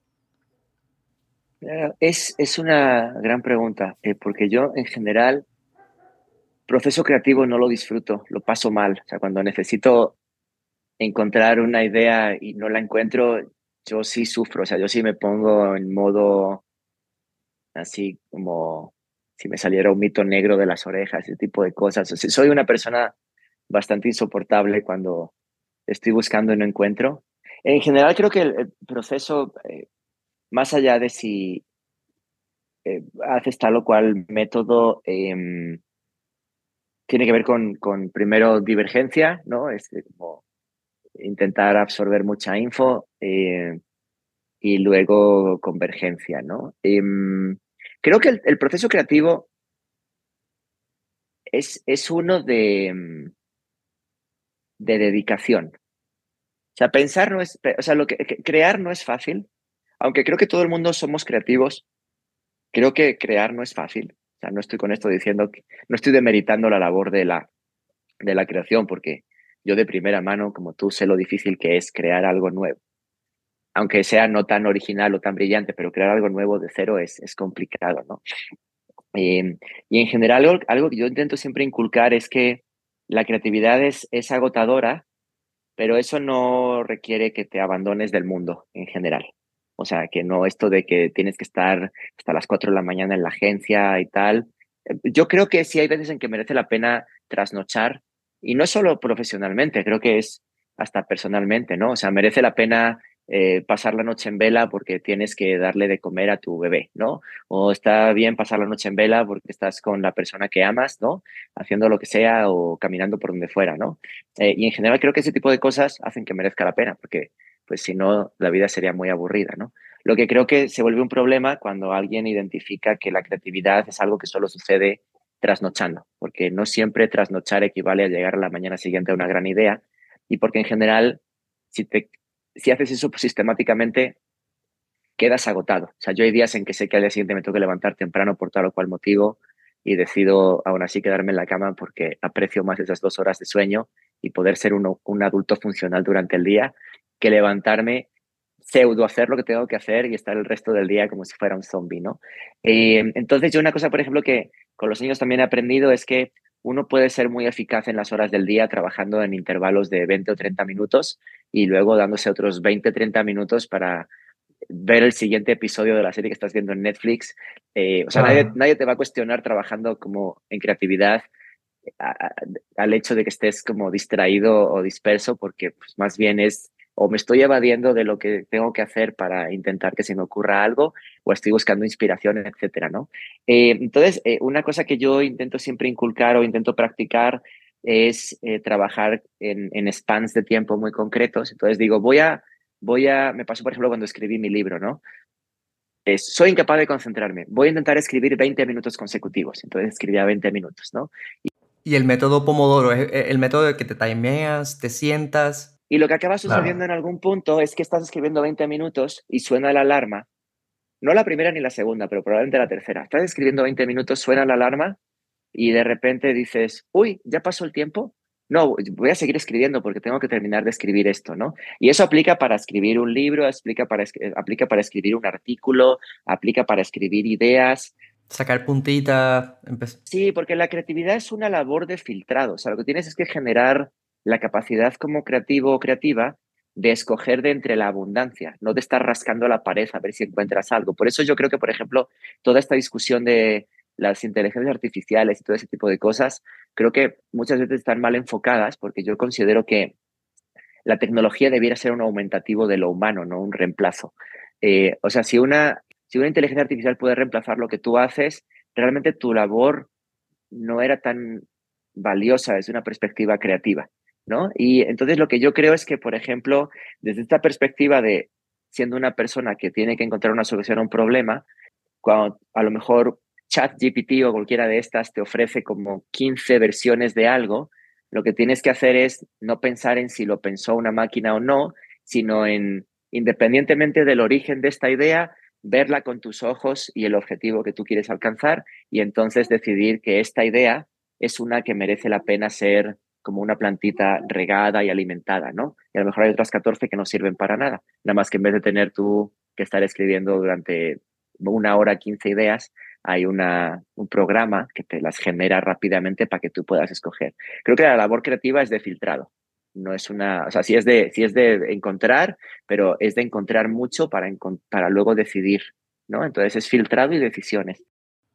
Eh, Es, es una gran pregunta, eh, porque yo en general, proceso creativo no lo disfruto, lo paso mal. O sea, cuando necesito encontrar una idea y no la encuentro, yo sí sufro. O sea, yo sí me pongo en modo así como si me saliera un mito negro de las orejas, ese tipo de cosas. O sea, soy una persona bastante insoportable cuando estoy buscando y no encuentro. En general, creo que el, el proceso, eh, más allá de si eh, haces tal o cual método, eh, tiene que ver con, con primero divergencia, ¿no? Es como intentar absorber mucha info eh, y luego convergencia, ¿no? Eh, creo que el, el, proceso creativo es, es uno de, de dedicación. O sea, pensar no es, o sea, lo que, crear no es fácil, aunque creo que todo el mundo somos creativos, creo que crear no es fácil. O sea, no estoy con esto diciendo que, no estoy demeritando la labor de la, de la creación, porque yo de primera mano, como tú, sé lo difícil que es crear algo nuevo. Aunque sea no tan original o tan brillante, pero crear algo nuevo de cero es, es complicado, ¿no? Eh, y en general, algo, algo que yo intento siempre inculcar es que la creatividad es, es agotadora, pero eso no requiere que te abandones del mundo en general. O sea, que no esto de que tienes que estar hasta las cuatro de la mañana en la agencia y tal. Yo creo que sí hay veces en que merece la pena trasnochar, y no solo profesionalmente, creo que es hasta personalmente, ¿no? O sea, merece la pena eh, pasar la noche en vela porque tienes que darle de comer a tu bebé, ¿no? O está bien pasar la noche en vela porque estás con la persona que amas, ¿no? Haciendo lo que sea o caminando por donde fuera, ¿no? Eh, y en general creo que ese tipo de cosas hacen que merezca la pena, porque pues si no, la vida sería muy aburrida, ¿no? Lo que creo que se vuelve un problema cuando alguien identifica que la creatividad es algo que solo sucede trasnochando, porque no siempre trasnochar equivale a llegar a la mañana siguiente a una gran idea, y porque en general, si, te, si haces eso pues, sistemáticamente, quedas agotado. O sea, yo hay días en que sé que al día siguiente me tengo que levantar temprano por tal o cual motivo, y decido aún así quedarme en la cama porque aprecio más esas dos horas de sueño y poder ser uno, un adulto funcional durante el día que levantarme, pseudo hacer lo que tengo que hacer y estar el resto del día como si fuera un zombie, ¿no? Eh, entonces yo una cosa, por ejemplo, que con los niños también he aprendido es que uno puede ser muy eficaz en las horas del día trabajando en intervalos de veinte o treinta minutos y luego dándose otros veinte o treinta minutos para ver el siguiente episodio de la serie que estás viendo en Netflix. Eh, o sea, Claro. nadie, nadie te va a cuestionar trabajando como en creatividad a, a, al hecho de que estés como distraído o disperso, porque pues, más bien es o me estoy evadiendo de lo que tengo que hacer para intentar que se me ocurra algo o estoy buscando inspiración, etcétera, ¿no? Eh, entonces, eh, una cosa que yo intento siempre inculcar o intento practicar es eh, trabajar en, en spans de tiempo muy concretos. Entonces digo, voy a, voy a, me pasó por ejemplo cuando escribí mi libro, ¿no? Eh, soy incapaz de concentrarme, voy a intentar escribir veinte minutos consecutivos. Entonces escribía veinte minutos, ¿no? Y el método Pomodoro es el método de que te timeas, te sientas. Y lo que acaba sucediendo Claro. en algún punto es que estás escribiendo veinte minutos y suena la alarma. No la primera ni la segunda, pero probablemente la tercera. Estás escribiendo veinte minutos, suena la alarma y de repente dices, uy, ¿ya pasó el tiempo? No, voy a seguir escribiendo porque tengo que terminar de escribir esto, ¿no? Y eso aplica para escribir un libro, aplica para, aplica para escribir un artículo, aplica para escribir ideas. Sacar puntita. Sí, porque la creatividad es una labor de filtrado. O sea, lo que tienes es que generar la capacidad como creativo o creativa de escoger de entre la abundancia, no de estar rascando la pared a ver si encuentras algo. Por eso yo creo que, por ejemplo, toda esta discusión de las inteligencias artificiales y todo ese tipo de cosas, creo que muchas veces están mal enfocadas porque yo considero que la tecnología debiera ser un aumentativo de lo humano, no un reemplazo. Eh, o sea, si una, si una inteligencia artificial puede reemplazar lo que tú haces, realmente tu labor no era tan valiosa desde una perspectiva creativa, ¿no? Y entonces lo que yo creo es que, por ejemplo, desde esta perspectiva de siendo una persona que tiene que encontrar una solución a un problema, cuando a lo mejor ChatGPT o cualquiera de estas te ofrece como quince versiones de algo, lo que tienes que hacer es no pensar en si lo pensó una máquina o no, sino en, independientemente del origen de esta idea, verla con tus ojos y el objetivo que tú quieres alcanzar y entonces decidir que esta idea es una que merece la pena ser como una plantita regada y alimentada, ¿no? Y a lo mejor hay otras catorce que no sirven para nada, nada más que en vez de tener tú que estar escribiendo durante una hora, quince ideas, hay una, un programa que te las genera rápidamente para que tú puedas escoger. Creo que la labor creativa es de filtrado. No es una, o sea, sí es de, sí es de encontrar, pero es de encontrar mucho para, para luego decidir, ¿no? Entonces es filtrado y decisiones.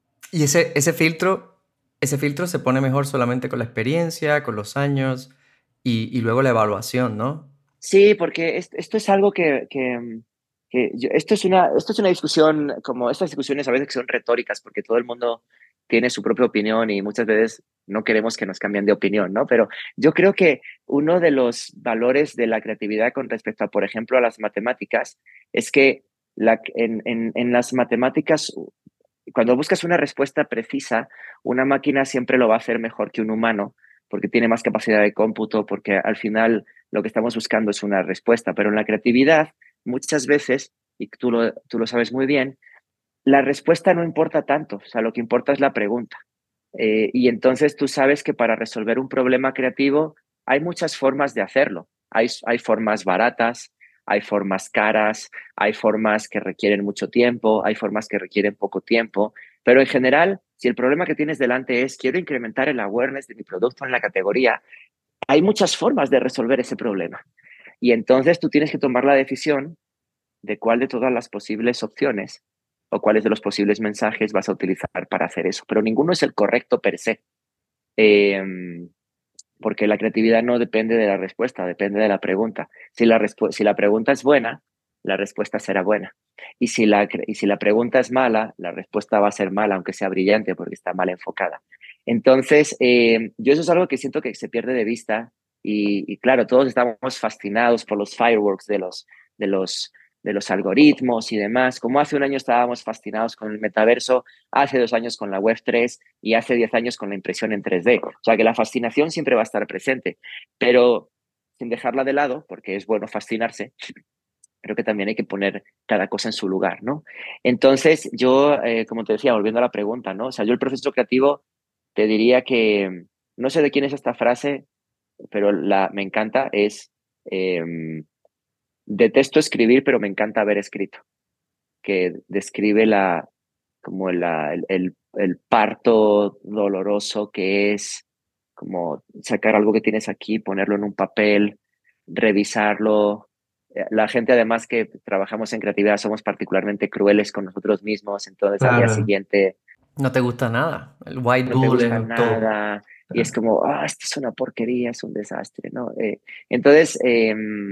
Y ese, ese filtro, ese filtro se pone mejor solamente con la experiencia, con los años y, y luego la evaluación, ¿no? Sí, porque esto, esto es algo que, que, que yo, esto, es una, esto es una discusión, como estas discusiones a veces son retóricas, porque todo el mundo tiene su propia opinión y muchas veces no queremos que nos cambien de opinión, ¿no? Pero yo creo que uno de los valores de la creatividad con respecto a, por ejemplo, a las matemáticas, es que la, en, en, en las matemáticas, cuando buscas una respuesta precisa, una máquina siempre lo va a hacer mejor que un humano, porque tiene más capacidad de cómputo, porque al final lo que estamos buscando es una respuesta. Pero en la creatividad, muchas veces, y tú lo, tú lo sabes muy bien, la respuesta no importa tanto, o sea, lo que importa es la pregunta. Eh, y entonces tú sabes que para resolver un problema creativo hay muchas formas de hacerlo. Hay, hay formas baratas, hay formas caras, hay formas que requieren mucho tiempo, hay formas que requieren poco tiempo, pero en general, si el problema que tienes delante es quiero incrementar el awareness de mi producto en la categoría, hay muchas formas de resolver ese problema. Y entonces tú tienes que tomar la decisión de cuál de todas las posibles opciones o cuáles de los posibles mensajes vas a utilizar para hacer eso. Pero ninguno es el correcto per se. Eh, porque la creatividad no depende de la respuesta, depende de la pregunta. Si la, si la pregunta es buena, la respuesta será buena. Y si, la, y si la pregunta es mala, la respuesta va a ser mala, aunque sea brillante, porque está mal enfocada. Entonces, eh, yo eso es algo que siento que se pierde de vista. Y, y claro, todos estamos fascinados por los fireworks de los, de los de los algoritmos y demás. Como hace un año estábamos fascinados con el metaverso, hace dos años con la web tres y hace diez años con la impresión en tres D. O sea que la fascinación siempre va a estar presente, pero sin dejarla de lado, porque es bueno fascinarse, creo que también hay que poner cada cosa en su lugar, ¿no? Entonces, yo, eh, como te decía, volviendo a la pregunta, ¿no? O sea, yo el proceso creativo te diría que, no sé de quién es esta frase, pero la, me encanta, es, eh, detesto escribir, pero me encanta haber escrito, que describe la, como la, el, el, el parto doloroso que es como sacar algo que tienes aquí, ponerlo en un papel, revisarlo. Eh, La gente además que trabajamos en creatividad somos particularmente crueles con nosotros mismos, entonces al día Claro, siguiente No te gusta nada. El white no te bull gusta es todo. nada y es como, ah, esto es una porquería, es un desastre, ¿no? Eh, entonces, eh,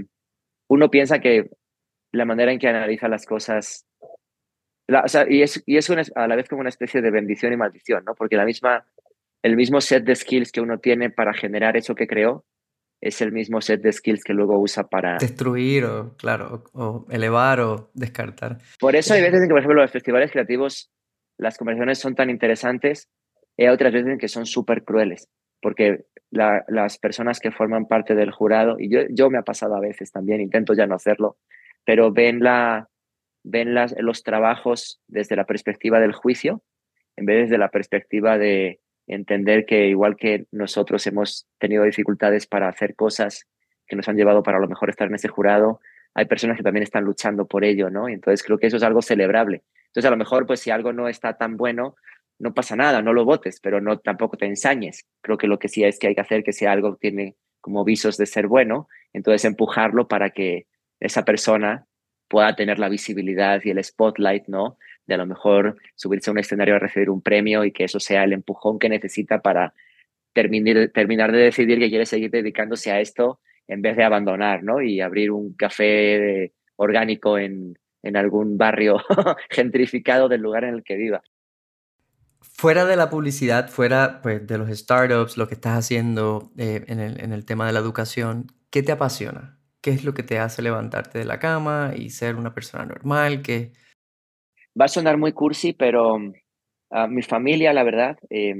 uno piensa que la manera en que analiza las cosas, la, o sea, y es, y es una, a la vez como una especie de bendición y maldición, ¿no? Porque la misma, el mismo set de skills que uno tiene para generar eso que creó es el mismo set de skills que luego usa para... Destruir o, claro, o, o elevar o descartar. Por eso hay veces en que, por ejemplo, los festivales creativos, las conversaciones son tan interesantes y hay otras veces en que son súper crueles, porque la, las personas que forman parte del jurado, y yo, yo me ha pasado a veces también, intento ya no hacerlo, pero ven, la, ven las, los trabajos desde la perspectiva del juicio, en vez de la perspectiva de entender que igual que nosotros hemos tenido dificultades para hacer cosas que nos han llevado para a lo mejor estar en ese jurado, hay personas que también están luchando por ello, ¿no? Y entonces creo que eso es algo celebrable. Entonces a lo mejor pues si algo no está tan bueno, no pasa nada, no lo votes, pero no tampoco te ensañes. Creo que lo que sí es que hay que hacer que si algo tiene como visos de ser bueno, entonces empujarlo para que esa persona pueda tener la visibilidad y el spotlight, ¿no? De a lo mejor subirse a un escenario a recibir un premio y que eso sea el empujón que necesita para terminar, terminar de decidir que quiere seguir dedicándose a esto en vez de abandonar, ¿no? Y abrir un café orgánico en, en algún barrio gentrificado del lugar en el que viva. Fuera de la publicidad, fuera pues, de los startups, lo que estás haciendo eh, en el, en el tema de la educación, ¿qué te apasiona? ¿Qué es lo que te hace levantarte de la cama y ser una persona normal? ¿Qué? Va a sonar muy cursi, pero uh, mi familia, la verdad, eh,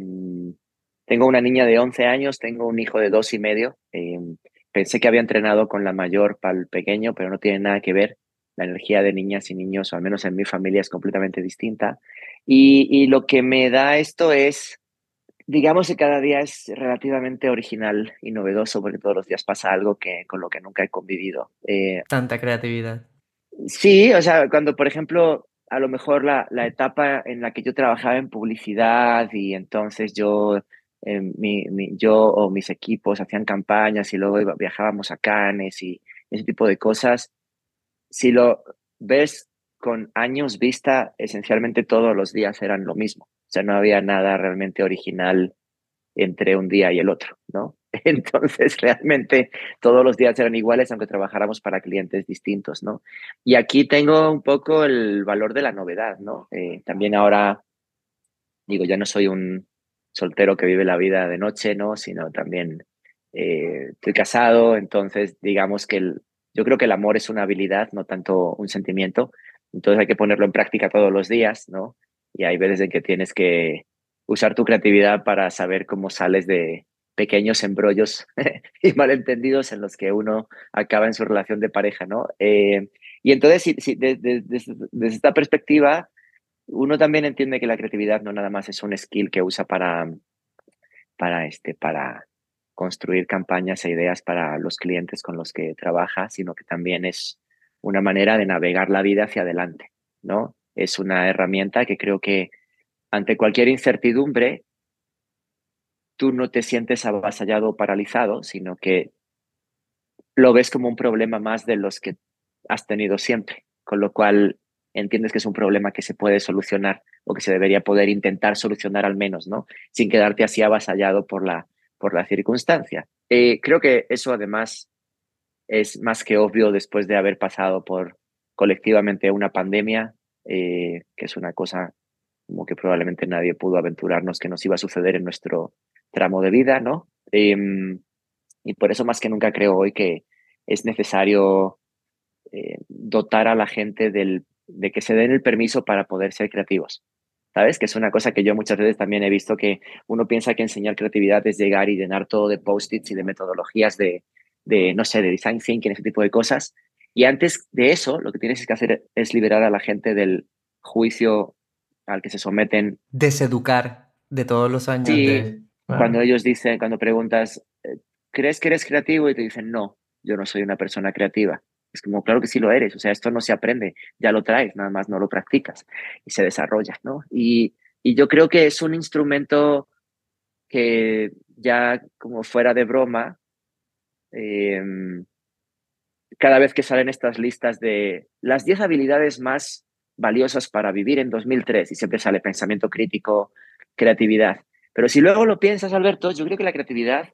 tengo una niña de once años, tengo un hijo de dos y medio. Eh, pensé que había entrenado con la mayor para el pequeño, pero no tiene nada que ver. La energía de niñas y niños, o al menos en mi familia, es completamente distinta. Y, y lo que me da esto es, digamos que cada día es relativamente original y novedoso, porque todos los días pasa algo que, con lo que nunca he convivido. Eh, Tanta creatividad. Sí, o sea, cuando, por ejemplo, a lo mejor la, la etapa en la que yo trabajaba en publicidad y entonces yo, eh, mi, mi- yo o mis equipos hacían campañas y luego iba- viajábamos a Cannes y ese tipo de cosas, si lo ves con años vista, esencialmente todos los días eran lo mismo. O sea, no había nada realmente original entre un día y el otro, ¿no? Entonces, realmente todos los días eran iguales, aunque trabajáramos para clientes distintos, ¿no? Y aquí tengo un poco el valor de la novedad, ¿no? Eh, también ahora, digo, ya no soy un soltero que vive la vida de noche, ¿no? Sino también eh, estoy casado, entonces digamos que el, yo creo que el amor es una habilidad, no tanto un sentimiento, entonces hay que ponerlo en práctica todos los días, ¿no? Y hay veces en que tienes que usar tu creatividad para saber cómo sales de pequeños embrollos y malentendidos en los que uno acaba en su relación de pareja, ¿no? Eh, y entonces, si, si, desde, desde, desde esta perspectiva, uno también entiende que la creatividad no nada más es un skill que usa para, para, este, para construir campañas e ideas para los clientes con los que trabaja, sino que también es una manera de navegar la vida hacia adelante, ¿no? Es una herramienta que creo que ante cualquier incertidumbre, tú no te sientes avasallado o paralizado, sino que lo ves como un problema más de los que has tenido siempre, con lo cual entiendes que es un problema que se puede solucionar o que se debería poder intentar solucionar al menos, ¿no? Sin quedarte así avasallado por la, por la circunstancia. Eh, creo que eso además es más que obvio después de haber pasado por colectivamente una pandemia, eh, que es una cosa como que probablemente nadie pudo aventurarnos que nos iba a suceder en nuestro tramo de vida, ¿no? Eh, y por eso más que nunca creo hoy que es necesario eh, dotar a la gente del, de que se den el permiso para poder ser creativos. ¿Sabes? Que es una cosa que yo muchas veces también he visto que uno piensa que enseñar creatividad es llegar y llenar todo de post-its y de metodologías de, de, no sé, de design thinking, ese tipo de cosas. Y antes de eso, lo que tienes que hacer es liberar a la gente del juicio al que se someten. Deseducar de todos los años Sí, de... cuando Wow. ellos dicen, cuando preguntas, eh, ¿crees que eres creativo? Y te dicen, no, yo no soy una persona creativa. Es como, claro que sí lo eres, o sea, esto no se aprende, ya lo traes, nada más no lo practicas y se desarrolla, ¿no? Y, y yo creo que es un instrumento que ya como fuera de broma, eh, cada vez que salen estas listas de las diez habilidades más valiosas para vivir en dos mil tres y siempre sale pensamiento crítico, creatividad. Pero si luego lo piensas, Alberto, yo creo que la creatividad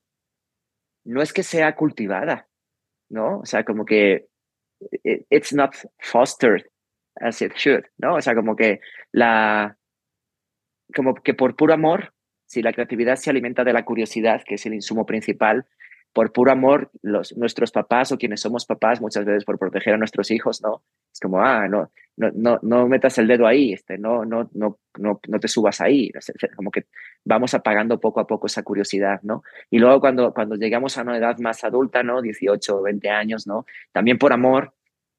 no es que sea cultivada, ¿no? O sea, como que it, it's not fostered as it should, ¿no? O sea, como que la, como que por puro amor, si la creatividad se alimenta de la curiosidad, que es el insumo principal, por puro amor, los, nuestros papás o quienes somos papás, muchas veces por proteger a nuestros hijos, ¿no? Es como, ah, no, no, no, no metas el dedo ahí, este, no, no, no, no, no te subas ahí. Como que vamos apagando poco a poco esa curiosidad, ¿no? Y luego cuando, cuando llegamos a una edad más adulta, ¿no? dieciocho o veinte años, ¿no? También por amor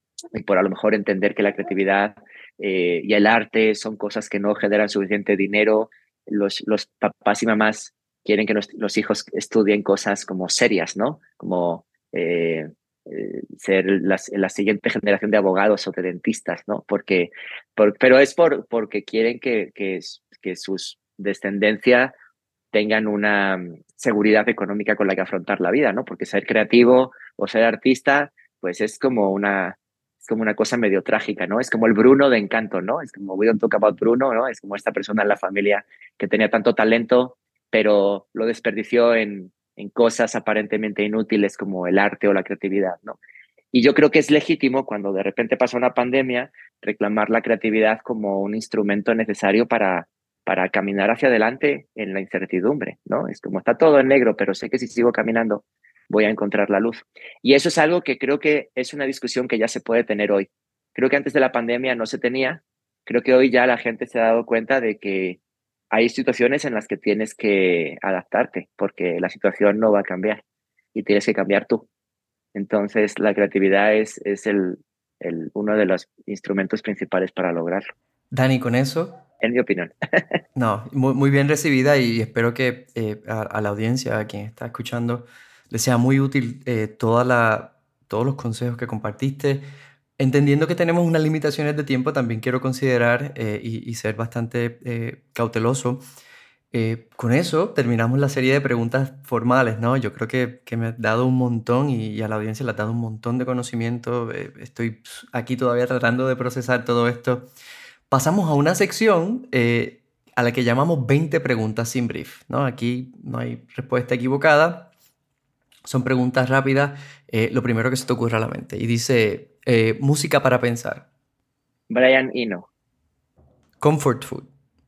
y por a lo mejor entender que la creatividad eh, y el arte son cosas que no generan suficiente dinero, los, los papás y mamás quieren que los, los hijos estudien cosas como serias, ¿no? Como eh, eh, ser las, la siguiente generación de abogados o de dentistas, ¿no? Porque, por, pero es por, porque quieren que, que, que sus descendencia tengan una seguridad económica con la que afrontar la vida, ¿no? Porque ser creativo o ser artista, pues es como una, es como una cosa medio trágica, ¿no? Es como el Bruno de Encanto, ¿no? Es como We Don't Talk About Bruno, ¿no? Es como esta persona en la familia que tenía tanto talento, pero lo desperdició en, en cosas aparentemente inútiles como el arte o la creatividad, ¿no? Y yo creo que es legítimo cuando de repente pasa una pandemia reclamar la creatividad como un instrumento necesario para, para caminar hacia adelante en la incertidumbre, ¿no? Es como está todo en negro, pero sé que si sigo caminando voy a encontrar la luz. Y eso es algo que creo que es una discusión que ya se puede tener hoy. Creo que antes de la pandemia no se tenía. Creo que hoy ya la gente se ha dado cuenta de que hay situaciones en las que tienes que adaptarte porque la situación no va a cambiar y tienes que cambiar tú. Entonces, la creatividad es, es el, el, uno de los instrumentos principales para lograrlo. Dani, con eso... En mi opinión. No, muy, muy bien recibida y espero que eh, a, a la audiencia, a quien está escuchando, les sea muy útil eh, toda la, todos los consejos que compartiste. Entendiendo que tenemos unas limitaciones de tiempo, también quiero considerar eh, y, y ser bastante eh, cauteloso. Eh, con eso terminamos la serie de preguntas formales, ¿no? Yo creo que, que me has dado un montón y, y a la audiencia le has dado un montón de conocimiento. Eh, estoy aquí todavía tratando de procesar todo esto. Pasamos a una sección eh, a la que llamamos veinte preguntas sin brief, ¿no? Aquí no hay respuesta equivocada. Son preguntas rápidas, eh, lo primero que se te ocurra a la mente. Y dice, eh, música para pensar. Brian Eno. Comfort food.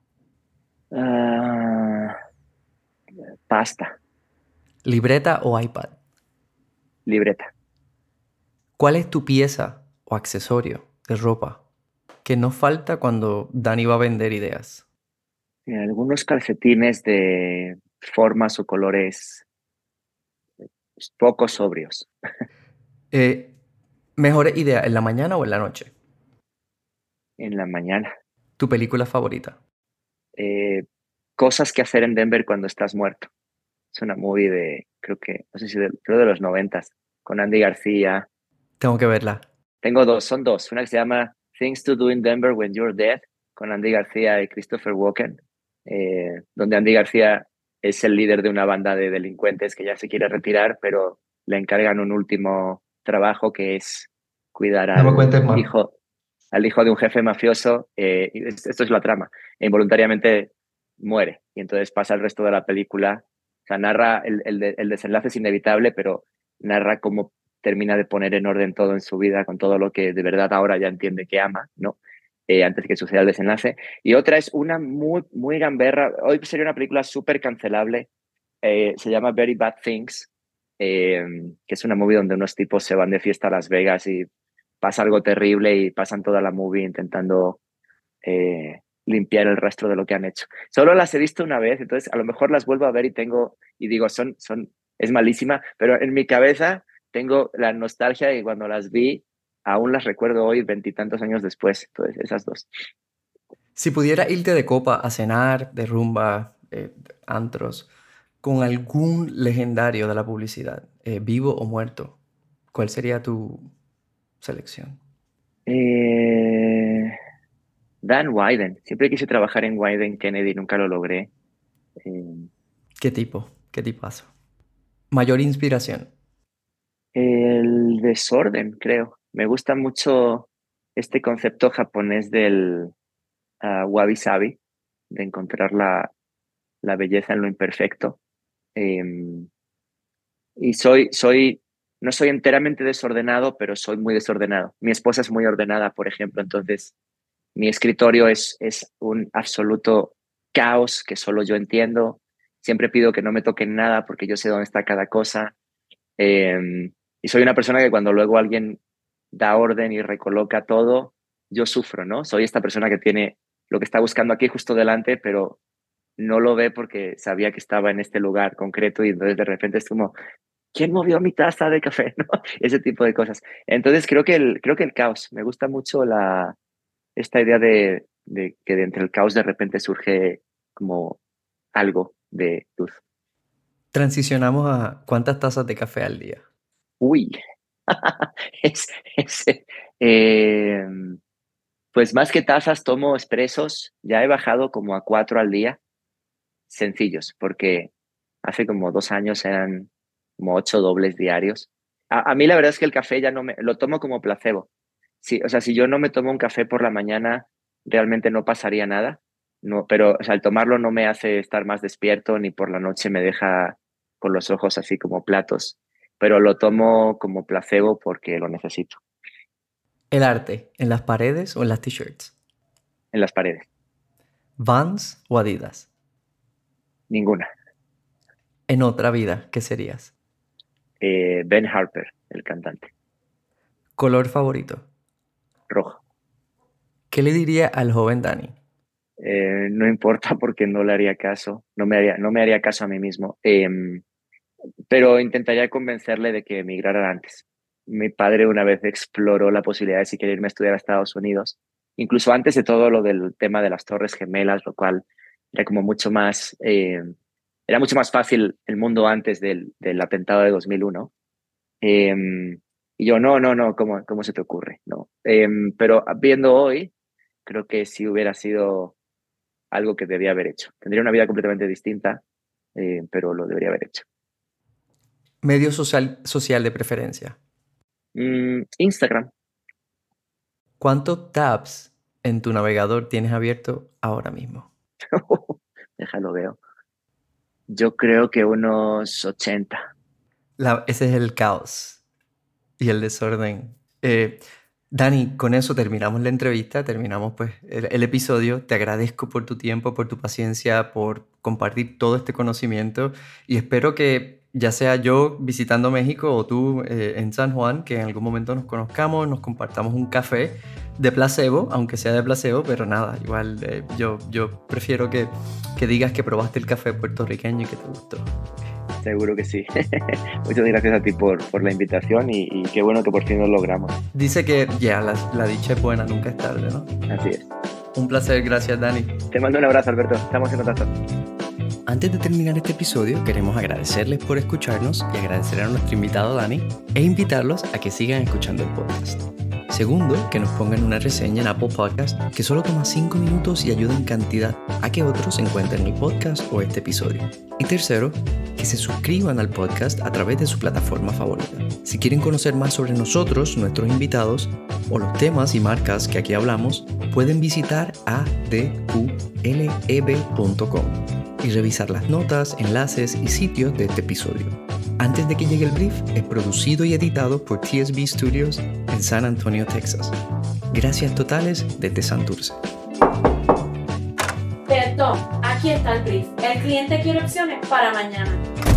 Uh, pasta. Libreta o iPad. Libreta. ¿Cuál es tu pieza o accesorio de ropa que no falta cuando Dani va a vender ideas? Y algunos calcetines de formas o colores poco sobrios. Eh, ¿Mejor idea en la mañana o en la noche? En la mañana. ¿Tu película favorita? Eh, cosas que hacer en Denver cuando estás muerto. Es una movie de, creo que, no sé si de, creo de los noventas, con Andy García. Tengo que verla. Tengo dos, son dos. Una que se llama Things to Do in Denver When You're Dead, con Andy García y Christopher Walken, eh, donde Andy García es el líder de una banda de delincuentes que ya se quiere retirar, pero le encargan un último trabajo que es cuidar al no hijo, al hijo de un jefe mafioso. Eh, y esto es la trama. E involuntariamente muere. Y entonces pasa el resto de la película. O sea, narra, el, el, el desenlace es inevitable, pero narra cómo termina de poner en orden todo en su vida, con todo lo que de verdad ahora ya entiende que ama, ¿no? Eh, antes de que suceda el desenlace. Y otra es una muy, muy gamberra. Hoy sería una película súper cancelable. Eh, se llama Very Bad Things, eh, que es una movie donde unos tipos se van de fiesta a Las Vegas y pasa algo terrible y pasan toda la movie intentando eh, limpiar el rastro de lo que han hecho. Solo las he visto una vez, entonces a lo mejor las vuelvo a ver y tengo, y digo, son, son, es malísima, pero en mi cabeza tengo la nostalgia y cuando las vi aún las recuerdo hoy, veintitantos años después. Entonces, esas dos. Si pudiera irte de copa a cenar, de rumba, eh, antros, con algún legendario de la publicidad, eh, vivo o muerto, ¿cuál sería tu selección? Eh, Dan Wieden. Siempre quise trabajar en Wieden Kennedy, nunca lo logré. Eh, ¿Qué tipo? ¿Qué tipazo? Mayor inspiración. el desorden, creo. Me gusta mucho este concepto japonés del uh, wabi-sabi, de encontrar la, la belleza en lo imperfecto. Eh, y soy, soy, no soy enteramente desordenado, pero soy muy desordenado. Mi esposa es muy ordenada, por ejemplo, entonces mi escritorio es, es un absoluto caos que solo yo entiendo. Siempre pido que no me toquen nada porque yo sé dónde está cada cosa. Eh, y soy una persona que cuando luego alguien da orden y recoloca todo, yo sufro, ¿no? Soy esta persona que tiene lo que está buscando aquí justo delante, pero no lo ve porque sabía que estaba en este lugar concreto y entonces de repente es como, ¿quién movió mi taza de café? ¿No? Ese tipo de cosas. Entonces creo que el, creo que el caos, me gusta mucho la, esta idea de, de que de entre el caos de repente surge como algo de luz. Transicionamos a ¿cuántas tazas de café al día? Uy, es, es, eh, pues más que tazas tomo expresos, ya he bajado como a cuatro al día, sencillos, porque hace como dos años eran como ocho dobles diarios. A, a mí la verdad es que el café ya no me, lo tomo como placebo. Sí, o sea, si yo no me tomo un café por la mañana, realmente no pasaría nada, no, pero o sea, el tomarlo no me hace estar más despierto ni por la noche me deja con los ojos así como platos, pero lo tomo como placebo porque lo necesito. ¿El arte en las paredes o en las t-shirts? En las paredes. ¿Vans o Adidas? Ninguna. En otra vida, ¿qué serías? Eh, Ben Harper, el cantante. ¿Color favorito? Rojo. ¿Qué le diría al joven Dani? Eh, no importa porque no le haría caso, no me haría, no me haría caso a mí mismo, eh, pero intentaría convencerle de que emigrara antes. Mi padre una vez exploró la posibilidad de si quería irme a estudiar a Estados Unidos, incluso antes de todo lo del tema de las Torres Gemelas, lo cual era como mucho más, eh, era mucho más fácil el mundo antes del, del atentado de dos mil uno. Eh, y yo, no, no, no, ¿cómo, cómo se te ocurre? No. Eh, pero viendo hoy, creo que sí hubiera sido algo que debía haber hecho. Tendría una vida completamente distinta, eh, pero lo debería haber hecho. ¿Medio social, social de preferencia? Mm, Instagram. ¿Cuántos tabs en tu navegador tienes abierto ahora mismo? Déjalo veo. Yo creo que unos ochenta. La, ese es el caos y el desorden. Eh, Dani, con eso terminamos la entrevista, terminamos pues el, el episodio. Te agradezco por tu tiempo, por tu paciencia, por compartir todo este conocimiento y espero que ya sea yo visitando México o tú eh, en San Juan, que en algún momento nos conozcamos, nos compartamos un café de placebo, aunque sea de placebo, pero nada, igual eh, yo, yo prefiero que, que digas que probaste el café puertorriqueño y que te gustó. Seguro que sí. Muchas gracias a ti por, por la invitación y, y qué bueno que por fin lo logramos. Dice que ya, yeah, la, la dicha es buena, nunca es tarde, ¿no? Así es. Un placer, gracias Dani. Te mando un abrazo, Alberto. Estamos en contacto. Antes de terminar este episodio, queremos agradecerles por escucharnos y agradecer a nuestro invitado Dani e invitarlos a que sigan escuchando el podcast. Segundo, que nos pongan una reseña en Apple Podcast que solo toma cinco minutos y ayuda en cantidad a que otros encuentren el podcast o este episodio. Y tercero, que se suscriban al podcast a través de su plataforma favorita. Si quieren conocer más sobre nosotros, nuestros invitados o los temas y marcas que aquí hablamos, pueden visitar a d q l e b punto com y revisar las notas, enlaces y sitios de este episodio. Antes de que llegue el brief, es producido y editado por T S B Studios en San Antonio, Texas. Gracias totales desde Santurce. Perdón, aquí está el brief. El cliente quiere opciones para mañana.